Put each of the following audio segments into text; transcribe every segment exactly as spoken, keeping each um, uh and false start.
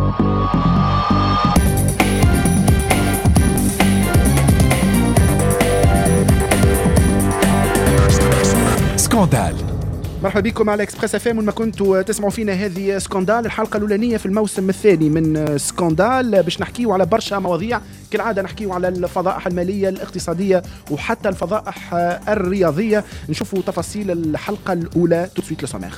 سكاندال. مرحبا بكم على اكسبريس اف ام. وما كنتوا تسمعوا فينا هذه سكاندال، الحلقه الاولانيه في الموسم الثاني من سكاندال، باش نحكيوا على برشا مواضيع. كالعاده نحكيوا على الفضائح الماليه الاقتصاديه وحتى الفضائح الرياضيه. نشوفوا تفاصيل الحلقه الاولى تو سويت. لو سومير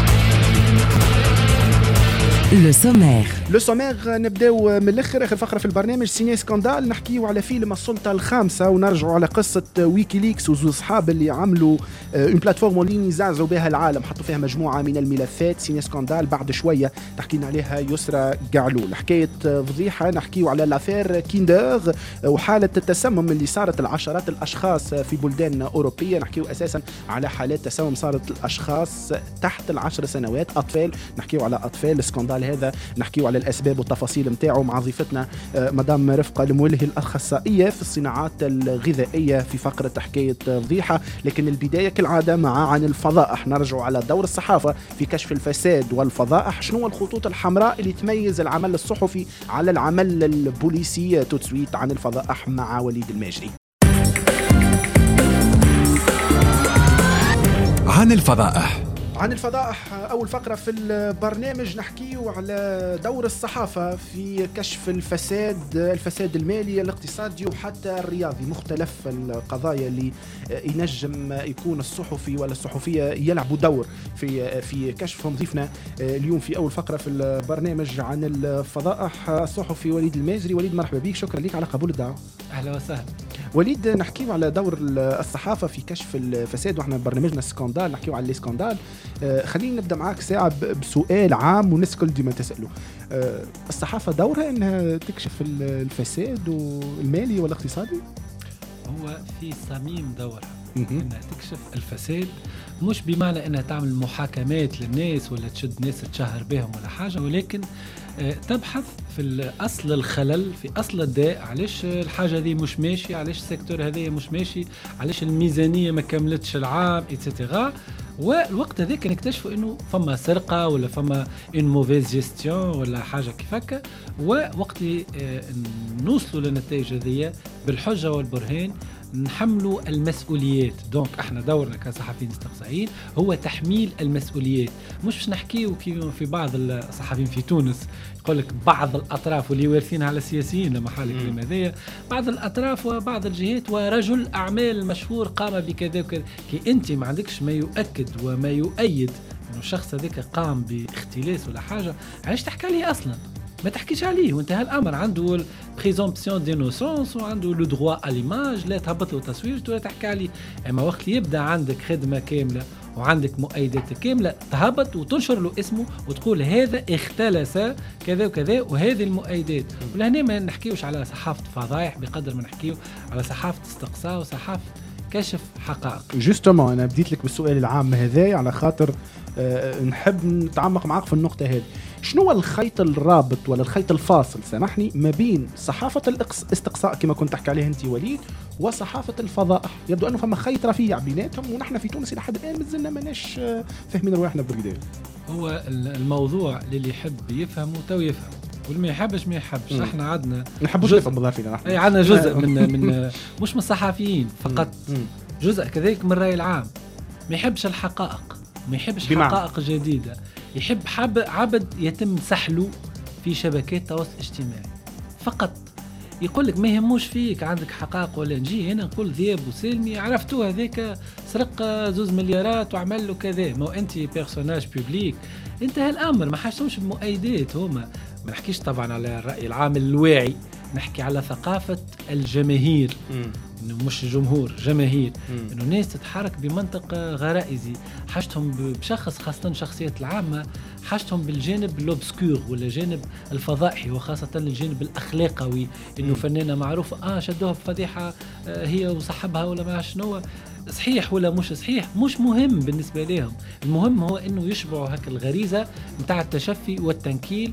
لو سومير لو سومير نبداو من الاخر. اخر فقره في البرنامج سيني سكاندال، نحكيو على فيلم السلطه الخامسه، ونرجعوا على قصه ويكيليكس وزوز اصحاب اللي عملوا اون بلاتفورم اونلاين يزعزوا بها العالم، حطوا فيها مجموعه من الملفات. سيني سكاندال بعد شويه تحكينا عليها يسرى قعلول. حكايه فضيحه نحكيو على لافير كيندر وحاله التسمم اللي صارت العشرات الاشخاص في بلدان اوروبيه. نحكيو اساسا على حالات تسمم صارت الاشخاص تحت العشر سنوات، اطفال. نحكيو على اطفال. السكاندال هذا نحكيو على الأسباب والتفاصيل متاعه مع ضيفتنا مدام رفقة المولهي الأخصائية في الصناعات الغذائية في فقرة حكاية فضيحة. لكن البداية كالعادة مع عن الفضائح. نرجع على دور الصحافة في كشف الفساد والفضائح. شنو الخطوط الحمراء اللي تميز العمل الصحفي على العمل البوليسي؟ تسويت عن الفضائح مع وليد الماجري. عن الفضائح. عن الفضائح أول فقرة في البرنامج نحكيه على دور الصحافة في كشف الفساد الفساد المالي الاقتصادي وحتى الرياضي. مختلف القضايا اللي ينجم يكون الصحفي ولا الصحفية يلعبوا دور في في كشفهم. ضيفنا اليوم في أول فقرة في البرنامج عن الفضائح الصحفي وليد الماجري. وليد مرحبا بك، شكرا لك على قبول الدعوة. أهلا وسهلا. وليد نحكيه على دور الصحافة في كشف الفساد، وإحنا برنامجنا سكاندال نحكيه على السكاندال. آه خلينا نبدأ معاك ساعة بسؤال عام والناس كل ديما تسأله. آه الصحافة دورها إنها تكشف الفساد المالي والاقتصادي؟ هو في صميم دورها إنها تكشف الفساد، مش بمعنى إنها تعمل محاكمات للناس ولا تشد ناس تشهر بهم ولا حاجة، ولكن آه تبحث في أصل الخلل، في أصل الداء. علاش الحاجة دي مش ماشي، علاش السيكتور هذا مش ماشي، علاش الميزانية ما كملتش العام إتسيتيغا. والوقت هذاك نكتشفوا انه فما سرقه ولا فما ان موفيز جيستيون ولا حاجه كيفك. ووقت نوصلوا للنتائج هذه بالحجه والبرهان نحملوا المسؤوليات. دونك احنا دورنا كصحفيين استقصائيين هو تحميل المسؤوليات. مش باش نحكيو كي في بعض الصحفيين في تونس يقول لك بعض الاطراف واللي وارثين على السياسيين لما حال الكلمه هذه، بعض الاطراف وبعض الجهات ورجل اعمال مشهور قام بكذا وكذا. كي انت ما عندكش ما يؤكد وما يؤيد انه الشخص هذاك قام باختلاس ولا حاجه، علاش تحكي عليه اصلا؟ ما تحكيش عليه وانتهى الامر. عنده بريزومبسيون دينوسونس وعنده لو دروا اليماج، لا تهبط له تصوير ولا تحكي عليه. اما وقت يبدا عندك خدمه كامله وعندك مؤيدات كامله تهبط وتنشر له اسمه وتقول هذا اختلس كذا وكذا وهذه المؤيدات. ولهنا ما نحكيوش على صحافه فضايح بقدر ما نحكيو على صحافه استقصاء وصحافه كشف حقائق. جوستومون انا بديت لك بالسؤال العام هذا على خاطر أه نحب نتعمق معاك في النقطه هذه. شنو الخيط الرابط ولا الخيط الفاصل سامحني ما بين صحافه الاستقصاء كما كنت تحكي عليها انت وليد وصحافه الفضائح؟ يبدو انه فما خيط رفيع بيناتهم، ونحن في تونس الى حد الان مازلنا ماناش فاهمين رواحنا بالكدا. هو الموضوع اللي يحب يفهمه تو يفهم واللي ما يحبش ما يحبش. م. احنا عندنا نحبوش نفهم بالله فينا نحن. اي عندنا جزء من من مش من الصحفيين فقط، م. جزء كذلك من الرأي العام ما يحبش الحقائق، ما يحبش بمعنى. حقائق جديدة، يحب حب عبد يتم سحله في شبكات التواصل الاجتماعي فقط. يقول لك ما يهموش فيك عندك حقائق ولا نجي هنا نقول ذياب وسلمي عرفتوه هذاك سرق زوز مليارات وعمل له كذا. ما انت بيرسوناج بيبليك انتهى الامر، ما حاجتهمش بمؤيدات. هما ما نحكيش طبعا على الرأي العام الواعي، نحكي على ثقافة الجماهير. انه مش جمهور، جماهير، انه الناس تتحرك بمنطق غرائزي. حاجتهم بشخص خاصة الشخصيات العامة حاجتهم بالجانب لوبسكور ولا جانب الفضائحي، وخاصة الجانب الأخلاقوي. انه فنانة معروفة اه شدوها بفضيحة آه هي وصاحبها ولا ما شنو، صحيح ولا مش صحيح مش مهم بالنسبة لهم. المهم هو انه يشبعوا هك الغريزة متاع التشفي والتنكيل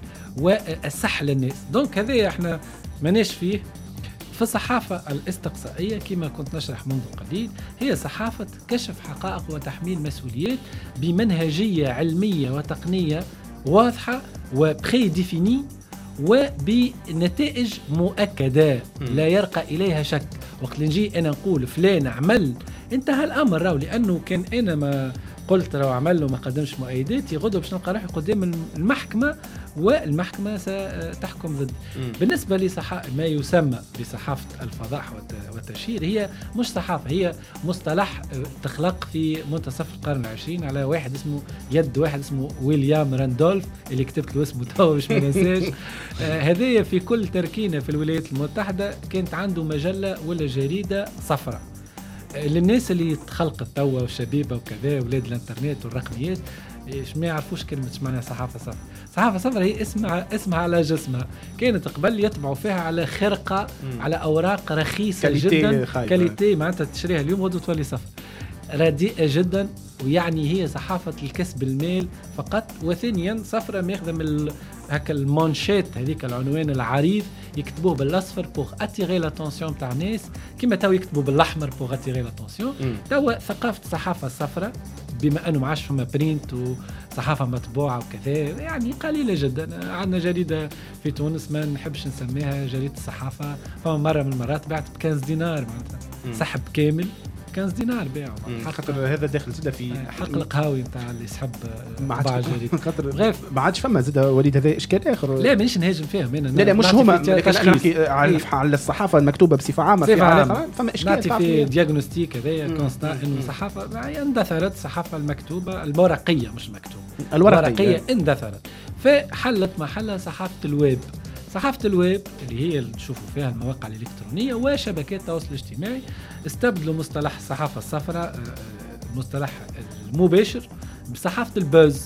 والسحل للناس. دونك هذا احنا ماناش فيه. في الصحافة الاستقصائية كما كنت نشرح منذ قليل هي صحافة كشف حقائق وتحميل مسؤوليات بمنهجية علمية وتقنية واضحة وبري ديفيني وبنتائج مؤكدة لا يرقى إليها شك. وقت نجي أنا نقول فلان عمل انتهى الأمر راو، لأنه كان أنا ما قلت لو عمل له ما قدمش مؤيداتي غدوة باش نلقى روحي قدام المحكمة والمحكمة ستحكم ضد. بالنسبة لصحا ما يسمى بصحافة الفضاح والتشهير هي مش صحافة، هي مصطلح تخلق في منتصف القرن العشرين على واحد اسمه يد واحد اسمه ويليام راندولف اللي كتبت له اسمه توا باش ما ننساش. هذه في كل تركينة في الولايات المتحدة كانت عنده مجلة ولا جريدة صفراء. للناس اللي تخلقت توا والشبيبة وكذا ولاد الانترنت والرقميات ايش ما يعرفوش كلمة معناها صحافة صفراء. صحافة صفراء هي اسمها اسمها على جسمها. كانت قبل يطبعوا فيها على خرقة مم. على أوراق رخيصة جدا كاليتي معناتها تشريها اليوم غدوة تولي صفراء رديئة جدا، ويعني هي صحافة الكسب المال فقط. وثانيا صفراء ما يخدم ال... هكا المانشيت هذيك العنوان العريض يكتبوه بالاصفر بوغ اتيغي لاتونسيون تاع الناس، كيما تو يكتبوا بالاحمر بوغ اتيغي لاتونسيون. توا ثقافه الصحافه الصفراء بما انه ما عادش فما برينت وصحافه مطبوعه وكذا يعني قليله جدا. عندنا جريده في تونس ما نحبش نسميها جريده الصحافه، فما مره من المرات بعت ب خمسة دينار معناتها سحب كامل خمسة دينار بيعه. خاطر هذا داخل زاده في حق القهاوي نتاع اللي يسحب باع جريده خاطر ما عادش فما زاده وليد. هذا اشكال اخر. لا مانيش نهاجم فيهم انا. لا لا مش هما، لكن انا نحكي على على الصحافه المكتوبه بصفه عامه في علاقه فما اشكال. نعطي في دياغنوستيك هذايا كونستا انه الصحافه اندثرت. الصحافه المكتوبه الورقيه مش المكتوبه الورقيه اندثرت، فحلت محلها صحافه الويب. صحافة الويب اللي هي اللي نشوفوا فيها المواقع الإلكترونية وشبكات التواصل الاجتماعي استبدلوا مصطلح الصحافة الصفراء المصطلح المباشر بصحافة البوز.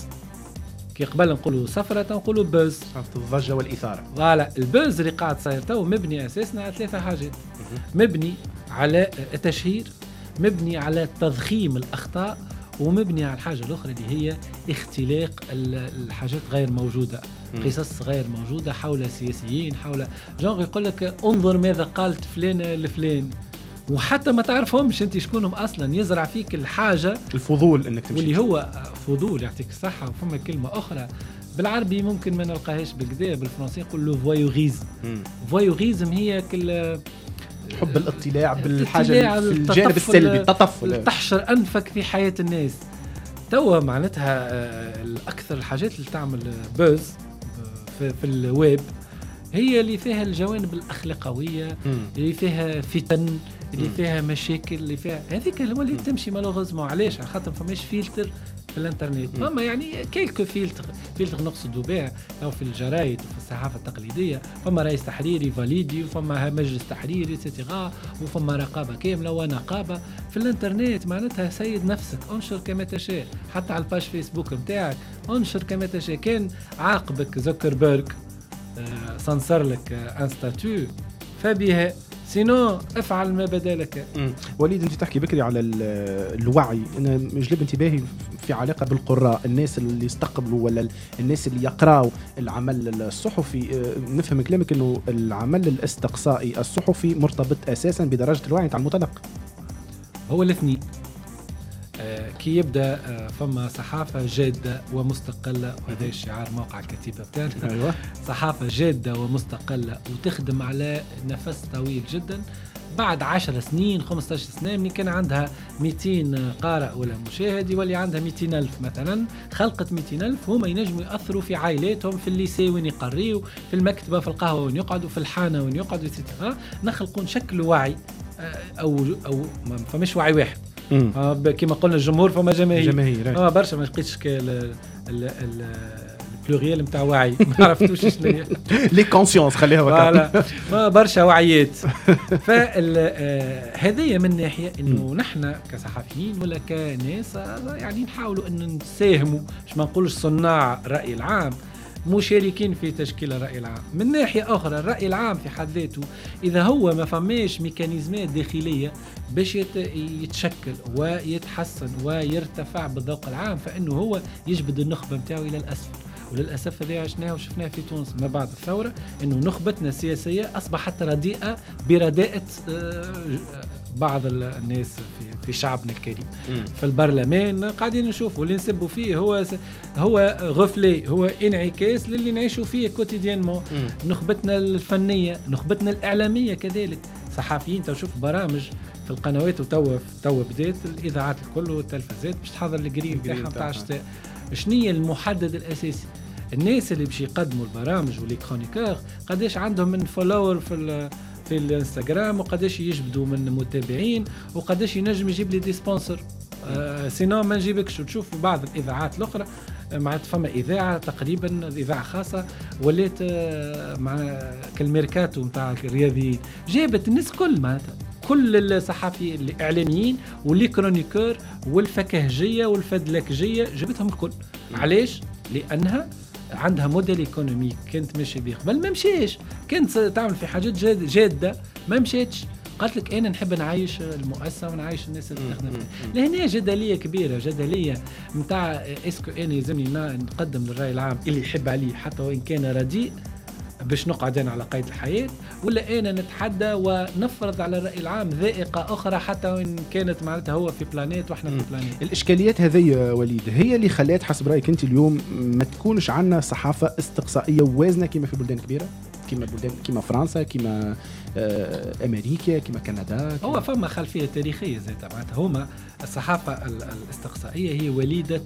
كي قبل نقولوا صفراء تنقولوا بوز، صحافة الضجة والإثارة. فوالا البوز اللي قاعد صاير تو مبني أساسنا على ثلاثة حاجات. مبني على التشهير، مبني على تضخيم الأخطاء، ومبني على الحاجة الأخرى اللي هي اختلاق الحاجات غير موجودة، قصص غير موجودة حول سياسيين، حول جانغ يقول لك انظر ماذا قالت فلان لفلان وحتى ما تعرفهمش انت شكونهم اصلا. يزرع فيك الحاجة الفضول انك تمشي، واللي هو فضول يعطيك الصحة. وفما كلمة أخرى بالعربي ممكن ما نلقاهاش بالكدا، بالفرنسي يقول له فوايوغيزم. فوايوغيزم هي كل حب الاطلاع بالحاجة في الجانب السلبي، التطفل، تحشر أنفك في حياة الناس. توا معناتها الأكثر الحاجات اللي تعمل بوز في, في الويب هي اللي فيها الجوانب الأخلاقوية، اللي فيها فتن، اللي فيها مشاكل، اللي فيها هذيك اللي وليت تمشي مالوغوزمون. علاش؟ على خاطر فماش فلتر في الانترنت. فما يعني كيلكو فلتر فلتر نقصد بها او في الجرايد وفي الصحافه التقليديه. فما رئيس تحريري فاليدي، وفما مجلس تحريري سيتيغا، وفما رقابه كامله ونقابه. في الانترنت معناتها سيد نفسك، انشر كما تشاء. حتى على الباج فيسبوك نتاعك انشر كما تشاء. كان عاقبك زوكربيرغ آه سنصر لك آه ان ستاتيو فبها، سينو افعل ما بدا لك. وليد انت تحكي بكري على الوعي. انا مجلب انتباهي في علاقه بالقراء، الناس اللي يستقبلوا ولا الناس اللي يقراوا العمل الصحفي. نفهم كلامك انه العمل الاستقصائي الصحفي مرتبط اساسا بدرجه الوعي تاع المتلقي. هو الاثنين. آه كي يبدا آه فما صحافه جاده ومستقله، وهذا شعار موقع الكتيبه بتاعنا. أيوة. صحافه جاده ومستقله وتخدم على نفس طويل جدا. بعد عشر سنين خمسة عشر سنه من كان عندها مئتين قارئ ولا مشاهد يولي عندها مئتين ألف مثلا. خلقت مئتين ألف هما ينجموا ياثروا في عائلاتهم، في الليسي وين يقريوا، في المكتبه، في القهوه وين يقعدوا، في الحانه وين يقعدوا، سيتيرا. نخلقوا شكل وعي او او ما فماش وعي واحد. آه كما قلنا الجمهور فما جماهير. جماهير اه برشا ما لقيتش البلوريال نتاع وعي ما عرفتوش شنو هي لي كونسيونس خليها وكا ما برشا وعيات. فهذه من ناحيه انه نحن كصحفيين ولا كناس يعني نحاولوا ان نساهموا، مش ما نقولش صناع الراي العام، مشاركين في تشكيل الرأي العام. من ناحية أخرى الرأي العام في حد ذاته إذا هو ما فماش ميكانيزمات داخلية باش يتشكل ويتحسن ويرتفع بالذوق العام، فإنه هو يجبد النخبة متاعه إلى الأسفل. وللأسف هذا عشناه وشفناه في تونس ما بعد الثورة، إنه نخبتنا السياسية أصبحت رديئة برداءة بعض الناس في في شعبنا الكريم م. في البرلمان قاعدين نشوفوا اللي نسبوا فيه هو هو غفلي، هو انعكاس للي نعيشوا فيه كوتيديانمون. نخبتنا الفنيه، نخبتنا الاعلاميه كذلك، صحفيين تشوف برامج في القنوات وتوا توا بدات الاذاعات الكل والتلفزيات باش تحضر الجرين تاعها نتاع الشتاء. شنية المحدد الاساسي؟ الناس اللي باش يقدموا البرامج واللي كرونيكور قداش عندهم من فولور في في الانستغرام، وقداش يجبدوا من متابعين، وقداش ينجم يجيب لي دي سبونسر. آه سينو ما نجيبكش. تشوف بعض الاذاعات الاخرى معناتها فما اذاعه تقريبا اذاعه خاصه ولات آه مع كالميركاتو نتاع الرياضيين، جابت الناس كل معناتها كل الصحفي الاعلاميين واللي كرونيكور والفكهجيه والفدلكجيه جابتهم الكل. علاش؟ لانها عندها موديل ايكونوميك كانت ماشي بيه قبل ما مشيش، كانت تعمل في حاجات جاد جاده ما مشيتش. قالت لك انا نحب نعيش المؤسسه ونعيش الناس اللي تخدم فيها. لهنا جدليه كبيره، جدليه نتاع اسكو انا يلزمني نقدم للراي العام اللي يحب عليه حتى وان كان رديء باش نقعد انا على قيد الحياه، ولا انا نتحدى ونفرض على الراي العام ذائقه اخرى حتى وان كانت معناتها هو في بلانيت واحنا في بلانيت. الاشكاليات هذه وليد هي اللي خلات حسب رايك انت اليوم ما تكونش عندنا صحافه استقصائيه ووازنه كما في بلدان كبيره، كما بلدان كما فرنسا، كما آه امريكا، كما كندا. كما هو فما خلفيه تاريخيه زي معناتها هما الصحافه الاستقصائيه هي وليده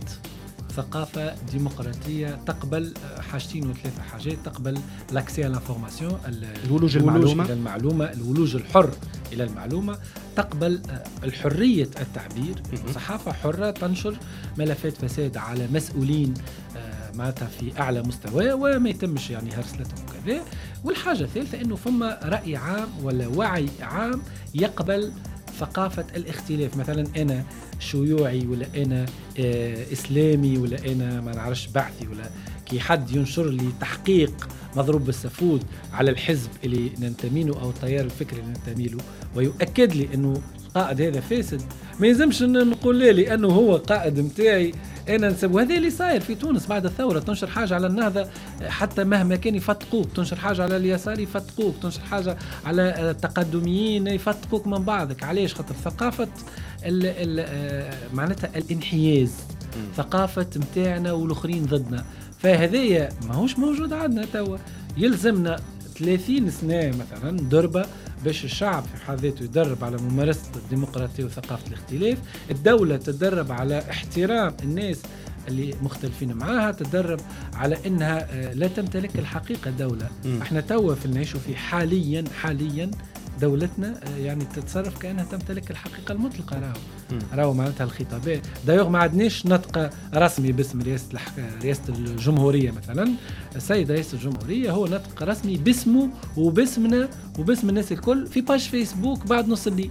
ثقافة ديمقراطية تقبل حاجتين وثلاثة حاجات. تقبل لاكسي على الانفورماسيون، الولوج المعلومة إلى المعلومة، الولوج الحر إلى المعلومة. تقبل الحرية التعبير، صحافة حرة تنشر ملفات فساد على مسؤولين معناتها في أعلى مستوى وما يتمش يعني هرسلتهم وكذا. والحاجة الثالثة إنه فما رأي عام ولا وعي عام يقبل ثقافة الاختلاف. مثلا أنا شيوعي ولا أنا آه إسلامي ولا أنا ما نعرفش بعثي، ولا كي حد ينشر لي تحقيق مضروب بالسفود على الحزب اللي ننتمي له أو التيار الفكري اللي ننتمي له ويؤكد لي أنه قائد هذا فاسد، ما يلزمش نقول لي أنه هو قائد متاعي أنا نسب. وهذا اللي صاير في تونس بعد الثورة. تنشر حاجة على النهضة حتى مهما كان يفتقوك، تنشر حاجة على اليسار يفتقوك، تنشر حاجة على التقدميين يفتقوك من بعضك. علاش؟ خاطر ثقافة ال ال معناتها الانحياز، ثقافة متاعنا والآخرين ضدنا. فهذايا ما هوش موجود عندنا توا. يلزمنا ثلاثين سنة مثلا دربة باش الشعب في حد ذاته يدرب على ممارسة الديمقراطية وثقافة الاختلاف. الدولة تدرب على احترام الناس اللي مختلفين معاها، تدرب على انها لا تمتلك الحقيقة دولة. م. احنا توا في نعيشوا في حاليا حاليا دولتنا يعني تتصرف كأنها تمتلك الحقيقة المطلقة. راهو راهو معناتها الخطابات دايوغ ما عدناش نطق رسمي باسم رئاسة رئاسة الجمهورية. مثلا السيد رئيس الجمهورية هو نطق رسمي باسمه وباسمنا وباسم الناس الكل في باج فيسبوك بعد نص الليل.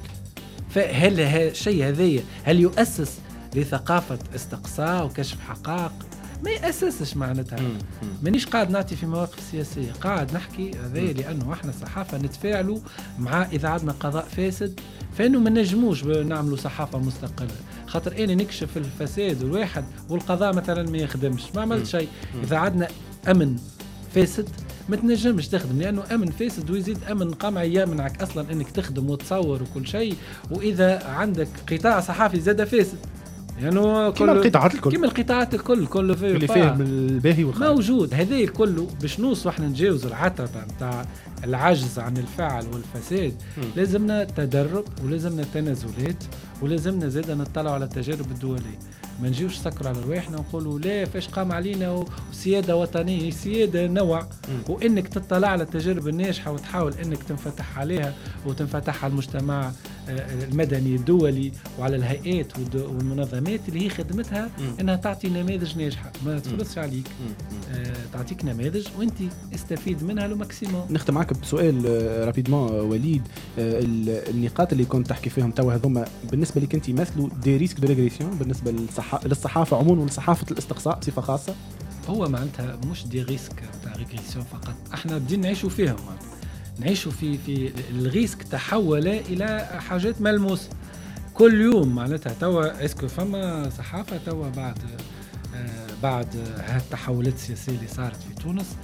فهل هالشيء هذايا هل يؤسس لثقافة استقصاء وكشف حقائق؟ ما يأسسش معناتها. مانيش قاعد نعطي في مواقف سياسية، قاعد نحكي هذا لأنه احنا صحافة نتفاعلوا مع إذا عندنا قضاء فاسد، فإنه ما نجموش نعملوا صحافة مستقلة. خاطر أنا نكشف الفساد الواحد والقضاء مثلا ما يخدمش، ما عملت شيء. إذا عندنا أمن فاسد ما تنجمش تخدم، لأنه أمن فاسد ويزيد أمن قمع يمنعك أصلا أنك تخدم وتصور وكل شيء. وإذا عندك قطاع صحافي زاد فاسد يعني كما القطاعات الكل كما القطاعات الكل كل فيه اللي فيه الباهي والخير موجود. هذه الكل باش نوصل احنا نتجاوز العتبة نتاع العجز عن الفعل والفساد. م. لازمنا تدرب ولازمنا تنازلات ولازمنا زاد نطلع على التجارب الدولية. ما نجيوش سكر على رواحنا ونقولوا لا فاش قام علينا وسيادة وطنية، سيادة نوع. م. وإنك تطلع على التجارب الناجحة وتحاول إنك تنفتح عليها وتنفتح على المجتمع المدني الدولي وعلى الهيئات والمنظمات اللي هي خدمتها م. إنها تعطي نماذج ناجحة، ما تفرصش عليك. آه تعطيك نماذج وانت استفيد منها لو ماكسيموم. نختم معك بسؤال رابيدمون وليد. آه النقاط اللي كنت تحكي فيهم توا هذوما بالنسبة لك انت يمثلوا دي ريسك دو ريغريسيون بالنسبة للصحافة للصحافة عموما ولصحافة الاستقصاء بصفة خاصة؟ هو معناتها مش دي ريسك تاع ريغريسيون فقط، احنا بدينا نعيشوا فيهم، نعيشوا في في الريسك تحول الى حاجات ملموسه كل يوم. معناتها توا اسكو فما صحافه توا بعد آه بعد هالتحولات السياسيه اللي صارت في تونس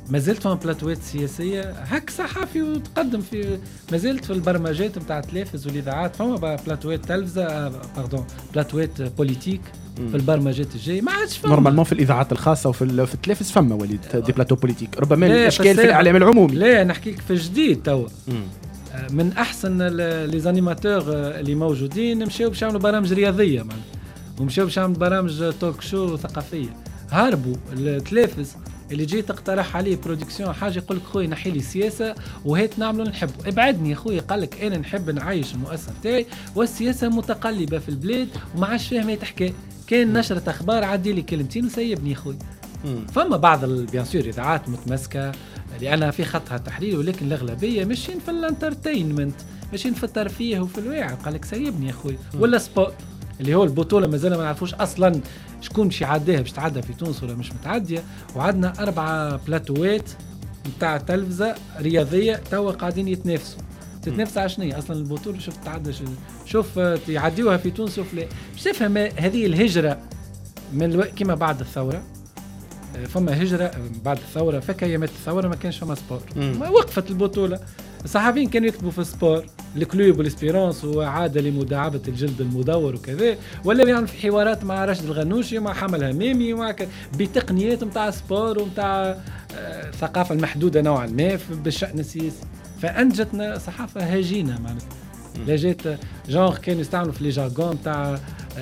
ما زلت فما بلاتوات سياسيه هك صحفي وتقدم في ما زلت في البرمجات نتاع التلفز والاذاعات فما بلاتوات تلفزه باردون بلاتوات بوليتيك في البرمجات الجاي ما عادش فما نورمالمون في الاذاعات الخاصه وفي في التلفز فما وليد دي بلاتو بوليتيك ربما الاشكال في الاعلام العمومي لا نحكي لك في جديد توا من احسن لي زانيماتور اللي موجودين مشاو باش يعملوا برامج رياضيه معناها ومشاو باش يعملوا برامج توك شو ثقافيه هربوا التلفز اللي جاي تقترح عليه برودكسيون حاجه يقول لك خويا نحي لي سياسه وهات نعملوا نحبه ابعدني يا خويا قال لك انا نحب نعيش المؤسسه تاعي والسياسه متقلبه في البلاد وما عادش فاهم يتحكي كان نشره اخبار عدي لي كلمتين وسيبني يا خويا فما بعض بيان سور اذاعات متمسكه لانها في خطها تحرير ولكن الاغلبيه ماشيين في الانترتينمنت ماشيين في الترفيه وفي الواقع قال لك سيبني يا خويا ولا سبور اللي هو البطوله مازال ما نعرفوش اصلا شكون باش يعديها باش تعدى في تونس ولا مش متعديه وعندنا اربعه بلاتوات نتاع تلفزه رياضيه توا قاعدين يتنافسوا تتنافس على شنو اصلا البطوله شوف تعدى شوف يعديوها في تونس وفي باش تفهم هذه الهجره من الو... كما بعد الثوره فما هجره بعد الثوره فك ايامات الثوره ما كانش فما سبور ما وقفت البطوله الصحفيين كانوا يكتبوا في السبور الكلوب والاسبيرانس وعاده لمداعبه الجلد المدور وكذا ولا يعمل في حوارات مع راشد الغنوشي ومع حمل هميمي ومع ك... بتقنيات نتاع سبور ونتاع الثقافه المحدوده نوعا ما بالشان السياسي فانجتنا صحافه هجينه معناتها لا جات جونغ كانوا يستعملوا في لي جارغون تاع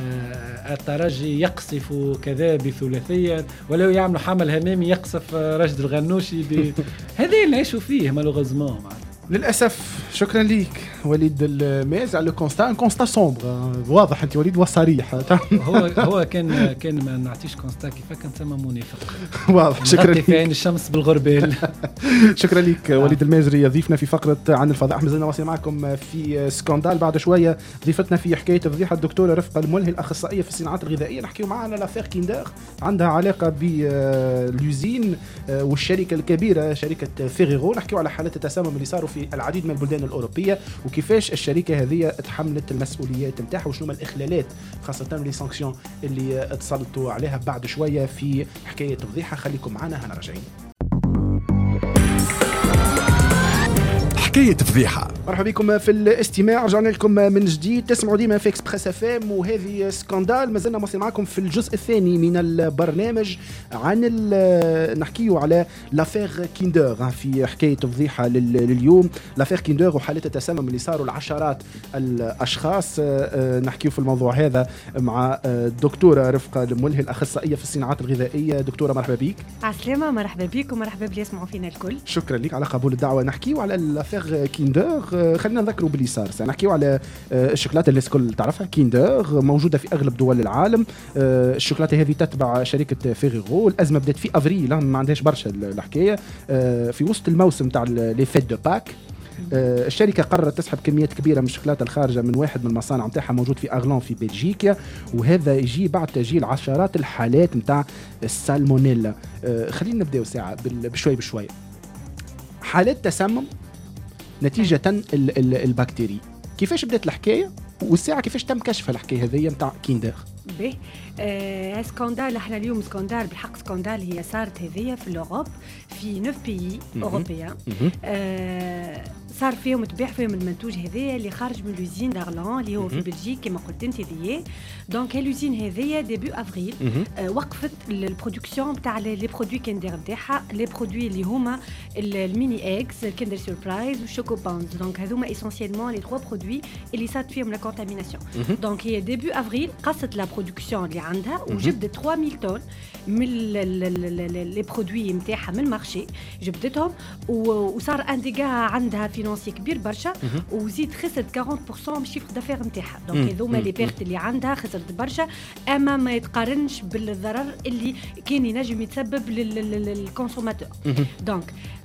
الترجي يقصف كذا بثلاثيه ولا يعملوا حمل همامي يقصف راشد الغنوشي ب... هذا اللي نعيشوا فيه مالوغوزمون معناتها للاسف. شكرا ليك وليد الماز على الكونستا كونستا سومبر واضح انت وليد وصريح هو هو كان كان ما نعطيش كونستا كيف كان تسمى منافق واضح. شكرا لك في عين الشمس بالغربال. شكرا لك وليد المازري ضيفنا في فقره عن الفضاء. احنا زلنا واصلين معكم في سكاندال. بعد شويه ضيفتنا في حكايه فضيحه الدكتوره رفقه الملهي الاخصائيه في الصناعات الغذائيه نحكيو معها على لافير كيندر عندها علاقه باليوزين والشركه الكبيره شركه فيغيرو. نحكيو على حالات التسمم اللي صاروا في العديد من البلدان الأوروبية وكيفاش الشركة هذه تحملت المسؤوليات نتاعها وشنو الإخلالات خاصة لي سانكسيون اللي اتصلتوا عليها. بعد شوية في حكاية فضيحة خليكم معنا هنا راجعين. حكاية فضيحة. مرحبا بكم في الاستماع. رجعنا لكم من جديد. تسمعوا ديما في اكسبريس اف ام وهذه سكاندال. ما زلنا مواصلين معكم في الجزء الثاني من البرنامج عن نحكيو على لافير كيندر في حكاية فضيحة لليوم. لافير كيندر وحالة التسمم اللي صاروا لعشرات الاشخاص. نحكيو في الموضوع هذا مع الدكتورة رفقة الملهي الاخصائية في الصناعات الغذائية. دكتورة مرحبا بك. عسلامة. مرحبا بك ومرحبا باللي يسمعوا فينا الكل. شكرا لك على قبول الدعوة. نحكيو على لافير كيندر. خلينا نذكروا باللي صار. نحكيو على الشوكولاته اللي الكل تعرفها كيندر موجوده في اغلب دول العالم. الشوكولاته هذه تتبع شركه فيغيرو. الازمه بدات في افريل ما عندهاش برشا الحكايه. في وسط الموسم تاع لي فيت دو باك الشركه قررت تسحب كميات كبيره من الشوكولاته الخارجه من واحد من المصانع نتاعها موجود في اغلون في بلجيكا وهذا يجي بعد تسجيل عشرات الحالات نتاع السالمونيلا. خلينا نبداو ساعه بشوي بشوي. حالات تسمم نتيجة البكتيري. كيفاش بدأت الحكاية والساعة كيفاش تم كشف الحكاية هذه متاع كيندر؟ به آه سكاندال. احنا اليوم سكاندال بالحق سكاندال هي صارت هذية في الأوروب في نوف بيي أوروبيان. آه صار فيهم تبيع فيهم المنتوج هذايا اللي خارج من لوزين دارلان اللي هو في بلجيك كما قلت انت ذي. دونك اللوزين هذايا ديبيو افريل آه وقفت البرودكسيون تاع لي برودوي كيندر نتاعها لي برودوي اللي هما الميني اكس الكيندر سوربرايز والشوكو بانز. دونك هذوما اسونسيلمون لي ثلاثه برودوي اللي صارت فيهم لا كونتاميناسيون. دونك هي ديبيو افريل قصت لا برودكسيون اللي عندها وجبدت ثلاث مية طن من لي برودوي نتاعها من المارشي جبدتهم وصار ان ديغا عندها فينانسي كبير برشا وزيد خسرت أربعين بالمئة من الشيفر دافير نتاعها. دونك هذوما لي بيرت اللي عندها خسرت برشا اما ما يتقارنش بالضرر اللي كان ينجم يتسبب للكونسوماتور. دونك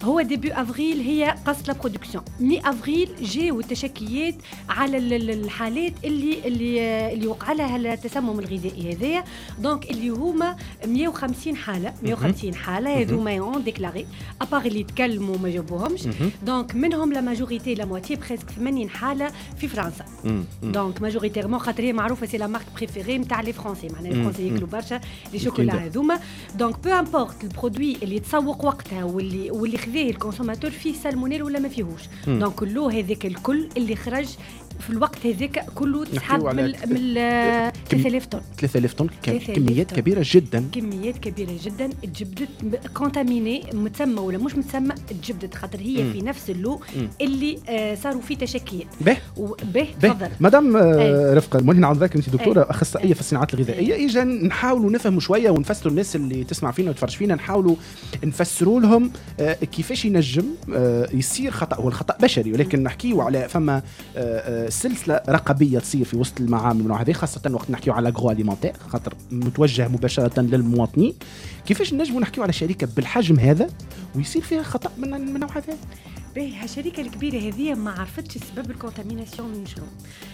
هو ديبي افريل هي قص لا برودكسيون. مي افريل جاو التشكيات على الحالات اللي اللي اللي وقع لها التسمم الغذائي هذايا. دونك اللي هما مية وخمسين حاله مية وخمسين حاله هذوما يون ديكلاري ابار اللي تكلموا ما جابوهمش. دونك منهم لا ماجوريتي لا موتي بريسك ثمانين حاله في فرنسا. دونك ماجوريتيرمون خاطر هي معروفه سي لا مارك بريفيري نتاع لي فرونسي، معناها لي فرونسي ياكلوا برشا لي شوكولا هذوما. دونك بو امبورت البرودوي اللي تسوق وقتها واللي واللي خذاه الكونسوماتور فيه سالمونيل ولا ما فيهوش. دونك له هذاك الكل اللي خرج في الوقت هذاك كله تسحب من من ثلاثة آلاف طن. ثلاثة آلاف طن كميات كبيره جدا، كميات كبيره جدا تجبدت كونتاميني متسمى ولا مش متسمى تجبدت خاطر هي في نفس اللو اللي آه صاروا فيه تشكيات. به به تفضل مدام آه رفقه المهم نعاود ذاك انت دكتوره اخصائيه في الصناعات الغذائيه. اجا نحاولوا نفهموا شويه ونفسروا الناس اللي تسمع فينا وتفرج فينا، نحاولوا نفسروا لهم آه كيفاش ينجم آه يصير خطا. هو الخطا بشري ولكن نحكيوا على فما آه سلسله رقابيه تصير في وسط المعامل من هذه، خاصه وقت نحكيوا على الاغرو اليمونتير خاطر متوجه مباشره للمواطنين. كيفاش نجموا نحكيوا على شركه بالحجم هذا ويصير فيها خطا من من نوع هذا؟ باهي الشركه الكبيره هذه ما عرفتش سبب الكونتاميناسيون من شنو.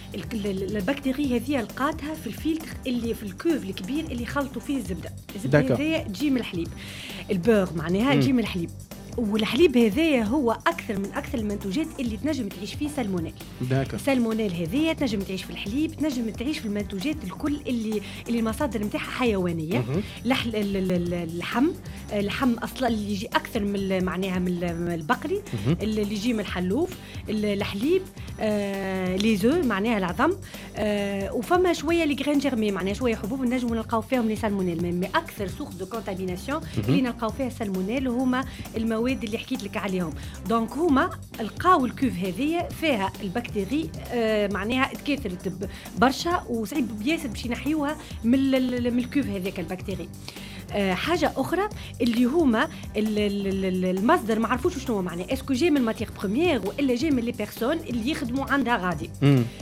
البكتيريا هذه لقاتها في الفلتر اللي في الكوف الكبير اللي خلطوا فيه الزبده. الزبده هذه تجي من الحليب، البور معناها تجي من الحليب، والحليب هذايا هو اكثر من اكثر المنتوجات اللي تنجم تعيش فيه سالمونيل. سالمونيل هذايا تنجم تعيش في الحليب، تنجم تعيش في المنتوجات الكل اللي اللي المصادر نتاعها حيوانيه. لحم اللحم اللحم اصلا اللي يجي اكثر من معناها من البقري، اللي يجي من الحلوف، الحليب، آه لي زو معناها العظم، آه وفما شويه لي غرين جيرمي معناها شويه حبوب نجموا نلقاو فيهم لي سالمونيل. مي اكثر سورس دو كونتاميناسيون اللي نلقاو فيها السالمونيل هما المواد اللي حكيت لك عليهم. دونك هما لقاو الكوف هذه فيها البكتيري آه معناها تكاثرت برشا وصعيب بياسر باش ينحيوها من من الكوف هذاك البكتيري. أه حاجه اخرى اللي هما المصدر ما عرفوش شنو هو معناه، اسكو جاي من ماتيغ بروميير ولا جاي من لي بيرسون اللي يخدموا عندها غادي.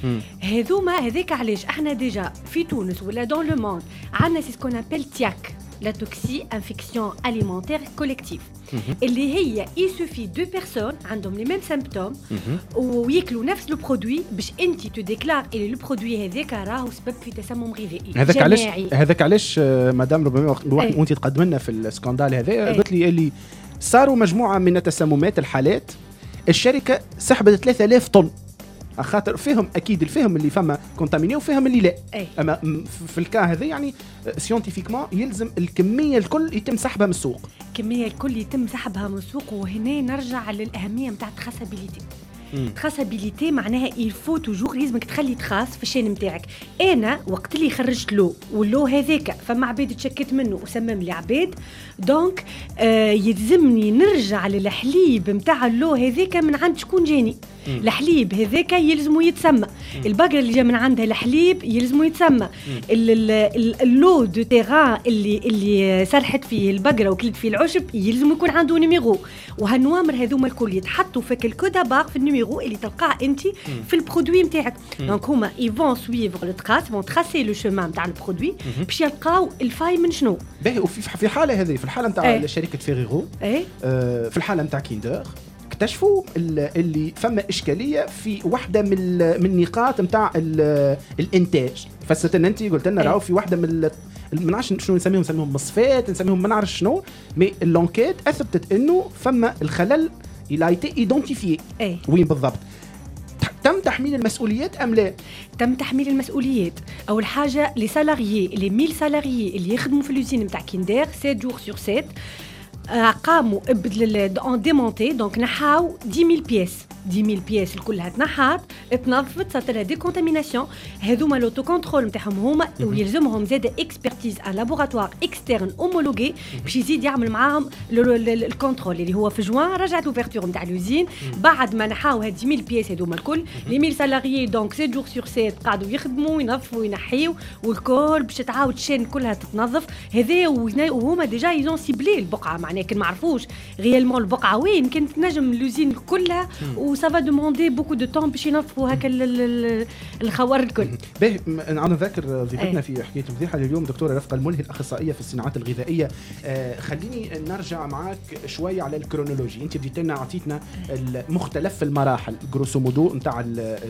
هذوما هذاك علاش احنا ديجا في تونس ولا دون لو موند عندنا سي سكون ابل تياك لا توكسي انفيكسيون اليمونتير كوليكتيف اللي هي يسوفي دو بيرسون عندهم لي ميم سيمبتوم وياكلوا نفس لو برودوي باش انت تو ديكلار اللي لو برودوي هذاك راهو سبب في تسمم غذائي. هذاك علاش هذاك علاش مدام ربما وانت تقدم لنا في السكاندال هذا قلت لي اللي صاروا مجموعه من التسممات الحالات الشركه سحبت ثلاثة آلاف طن خاطر فيهم اكيد الفهم اللي فما كونتاميني وفهم اللي لا. أي. اما في الكا هذا يعني سيونتيفيكمون يلزم الكميه الكل يتم سحبها من السوق. الكميه الكل يتم سحبها من السوق. وهنا نرجع للاهميه نتاع التراسابيليتي. تراسابيليتي معناها الفو توجور لازمك تخلي تخاص في الشين نتاعك. انا وقت اللي خرجت له واللو هذاك فما عباد تشكت منه وسمم لي عباد. دونك آه يلزمني نرجع للحليب نتاع اللو هذاك من عند شكون جاني. الحليب هذاك يلزمو يتسمى. البقره اللي جا من عندها الحليب يلزمو يتسمى. اللو دو تيران اللي اللي سرحت فيه البقره وكلت فيه العشب يلزم يكون عنده نيميرو. وهالنوامر هذوما الكل يتحطوا في الكودا بار في النيميرو اللي تلقاه انت في البرودوي نتاعك. دونك هما يفون سويفر لو تراس فون تراسي لو شومان نتاع البرودوي باش يلقاو الفاي من شنو. باهي وفي في الحاله هذه في الحاله نتاع ايه؟ شركه فيريرو ايه؟ آه في الحاله نتاع كيندر اكتشفوا اللي فما اشكاليه في واحده من من النقاط نتاع الانتاج. فسرت انت قلت لنا راهو في واحده من ما نعرفش شنو نسميهم نسميهم مصفات نسميهم ما نعرفش شنو. مي اللونكيت اثبتت انه فما الخلل الى ايتي ايدونتيفيي. وين بالضبط تم تحميل المسؤوليات ام لا؟ تم تحميل المسؤوليات. اول حاجه لي سالاريي لي مية سالاريي اللي يخدموا في اليوزين نتاع كيندر سبعة جور سور سبعة قاموا ان ديمونتي. دونك نحاو عشرة مية بياس عشرة مية بياس كلها تنحات تنظفت صارت لها ديكونتاميناسيون. هذوما لوتو كونترول نتاعهم هما ويلزمهم زاد اكسبرتيز ان لابوراتوار اكسترن اومولوغي باش يزيد يعمل معاهم الكونترول اللي هو في جوان رجعت لوفيرتور نتاع اليوزين بعد ما نحاو هاد عشرة مية بياس هذوما الكل لي مية سالاريي. دونك سبعة جور سور سبعة قاعدوا يخدموا ينظفوا وينحيوا والكل باش تعاود الشين كلها تتنظف. هذا وهما ديجا يزون سيبلي البقعه معناها كان ما عرفوش ريالمون البقعه وين كانت نجم اليوزين كلها وسافا دوموندي بوكو دو طون باش ينظفوا هكا الخوار الكل. باهي انا نذكر ضيفتنا في حكايه الفضيحه اليوم دكتوره رفقه الملهي الاخصائيه في الصناعات الغذائيه. آه خليني نرجع معك شويه على الكرونولوجي. انت بديت لنا عطيتنا مختلف المراحل جروسو مودو نتاع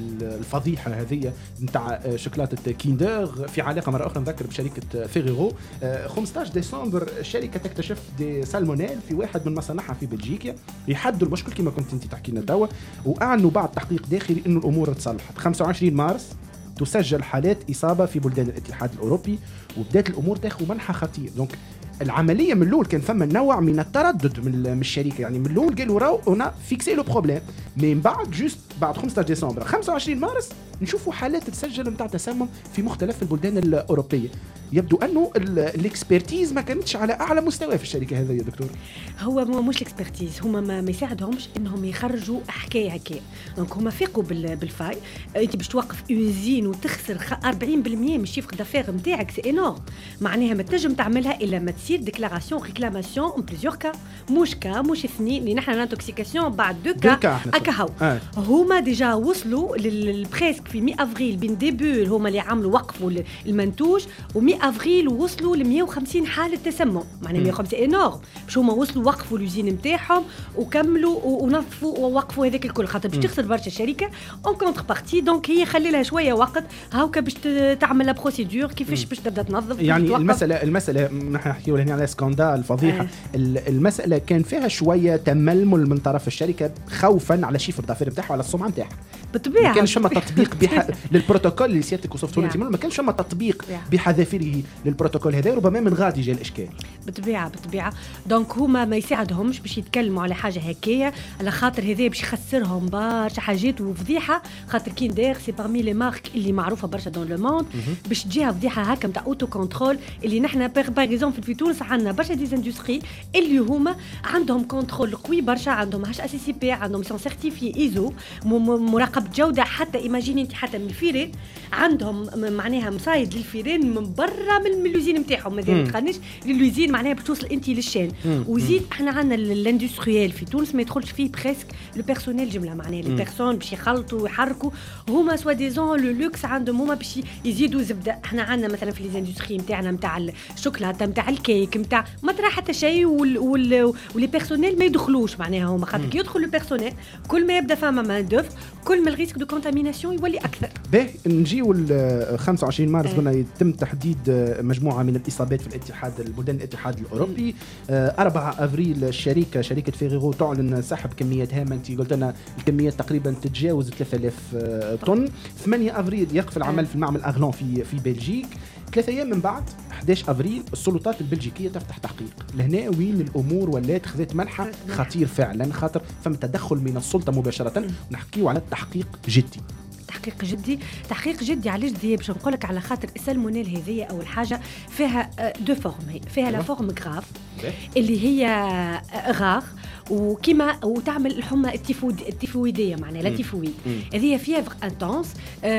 الفضيحه هذه نتاع شوكولاته كيندر في علاقه مره اخرى نذكر بشركه فيغيرو. آه خمسة عشر ديسمبر الشركه تكتشف دي سالمونيل في واحد من مصانعها في بلجيكا، يحدوا المشكل كما كنت انت تحكي لنا توا، واعلنوا بعد تحقيق داخلي انه الامور تصلحت. خمسة وعشرين مارس تسجل حالات اصابه في بلدان الاتحاد الاوروبي وبدات الامور تاخذ منحى خطير. دونك العمليه من الاول كان فما نوع من التردد من الشركه، يعني من الاول قالوا راهو انا فيكسي لو بروبليم، من بعد جوست بعد خمسة عشر ديسمبر خمسة وعشرين مارس نشوفوا حالات تتسجل نتاع تسمم في مختلف البلدان الاوروبيه. يبدو انه الاكسبرتيز ما كانتش على اعلى مستوى في الشركه هذه يا دكتور. هو مش الاكسبرتيز، هما ما, ما يساعدهمش انهم يخرجوا حكايه هكايا. دونك هما فيقوا بالفاي. انت باش توقف اوزين وتخسر أربعين بالمئة من الشيفر دافير نتاعك سي انورم، معناها ما تنجم تعملها الا ما تصير ديكلاراسيون ريكلاماسيون اون بليزيور كا، مش كا مش اثنين اللي نحن لانتوكسيكاسيون بعد دو كا هكا هو. آه. هما ديجا وصلوا للبريسك في مئة افريل بين ديبول هما اللي عملوا وقفوا المنتوج، و100 افريل وصلوا ل مئة وخمسين حاله تسمم، معناها مئة وخمسين انورم باش هما وصلوا وقفوا لوزين نتاعهم وكملوا ونظفوا ووقفوا هذاك الكل، خاطر باش تخسر برشا الشركه اون كونتر بارتي. دونك هي خلي لها شويه وقت هاوكا باش تعمل لا بروسيدور كيفاش باش تبدا تنظف. يعني المساله المساله نحن نحكيو هنا على سكاندال فضيحه. آه. المساله كان فيها شويه تململ من طرف الشركه خوفا على شيفر دافير نتاعها وعلى السمعه نتاعها. بالطبيعه ما كانش فما تطبيق بح... للبروتوكول اللي سيادتك وصفتوا لنا، ما كانش فما تطبيق بحذافيره للبروتوكول هذا، ربما من غادي جاء الاشكال. بالطبيعه بالطبيعه. دونك هما ما يساعدهمش باش يتكلموا على حاجه هكايا، على خاطر هذا باش يخسرهم برشا حاجات وفضيحه، خاطر كيندر سي بارمي لي مارك اللي معروفه برشا دون لو موند. باش تجيها فضيحه هكا نتاع اوتو كنترول اللي نحن باغ اكزومبل في تونس عندنا برشا دي اندستري اللي هما عندهم كنترول قوي برشا، عندهم هاش اس سي بي، عندهم سون سيرتيفي ايزو مراقبه جوده. حتى ايماجيني انت حتى من الفيرين عندهم معناها مصايد للفيرين من برا من اللوزين نتاعهم، مازال ما تخنيش للوزين معناها باش توصل انت للشان. وزيد احنا عندنا الاندستريال في تونس ما يدخلش فيه بريسك لو بيرسونيل جمله، معناها لي بيرسون باش يخلطوا ويحركوا هما سوا ديزون لو لوكس عندهم هما باش يزيدوا زبده. احنا عندنا مثلا في لي اندستري نتاعنا نتاع الشوكولاته نتاع الكيك نتاع ما ترى حتى شيء، ولي بيرسونيل ما يدخلوش معناها هما، خاطر كي يدخل لو بيرسونيل كل ما يبدا فما مان دوف كل ما الريسك دو كونتاميناسيون يولي اكثر. باهي نجيو ل خمسة وعشرين مارس قلنا يتم تحديد مجموعه من الاصابات في الاتحاد البلدان الاتحاد الاوروبي. أربعة افريل الشركه شركه فيغيرو تعلن سحب كميات هامه، انت قلت لنا الكميات تقريبا تتجاوز ثلاثة آلاف طن. ثمانية افريل يقف العمل في المعمل اغلون في في بلجيك. ثلاثة ايام من بعد أحد عشر افريل السلطات البلجيكيه تفتح تحقيق. لهنا وين الامور ولات خذت منحى خطير فعلا، خاطر فما تدخل من السلطه مباشره. نحكيو على التحقيق جدي. تحقيق جدي تحقيق جدي علاش دي باش نقول لك على خاطر السالمونيل هذه اول حاجه فيها دو فورم، فيها لا فورم غراف اللي هي غار وكما وتعمل الحمى التيفويد التيفويديه معناها لا تيفويد هذه فيفر انتونس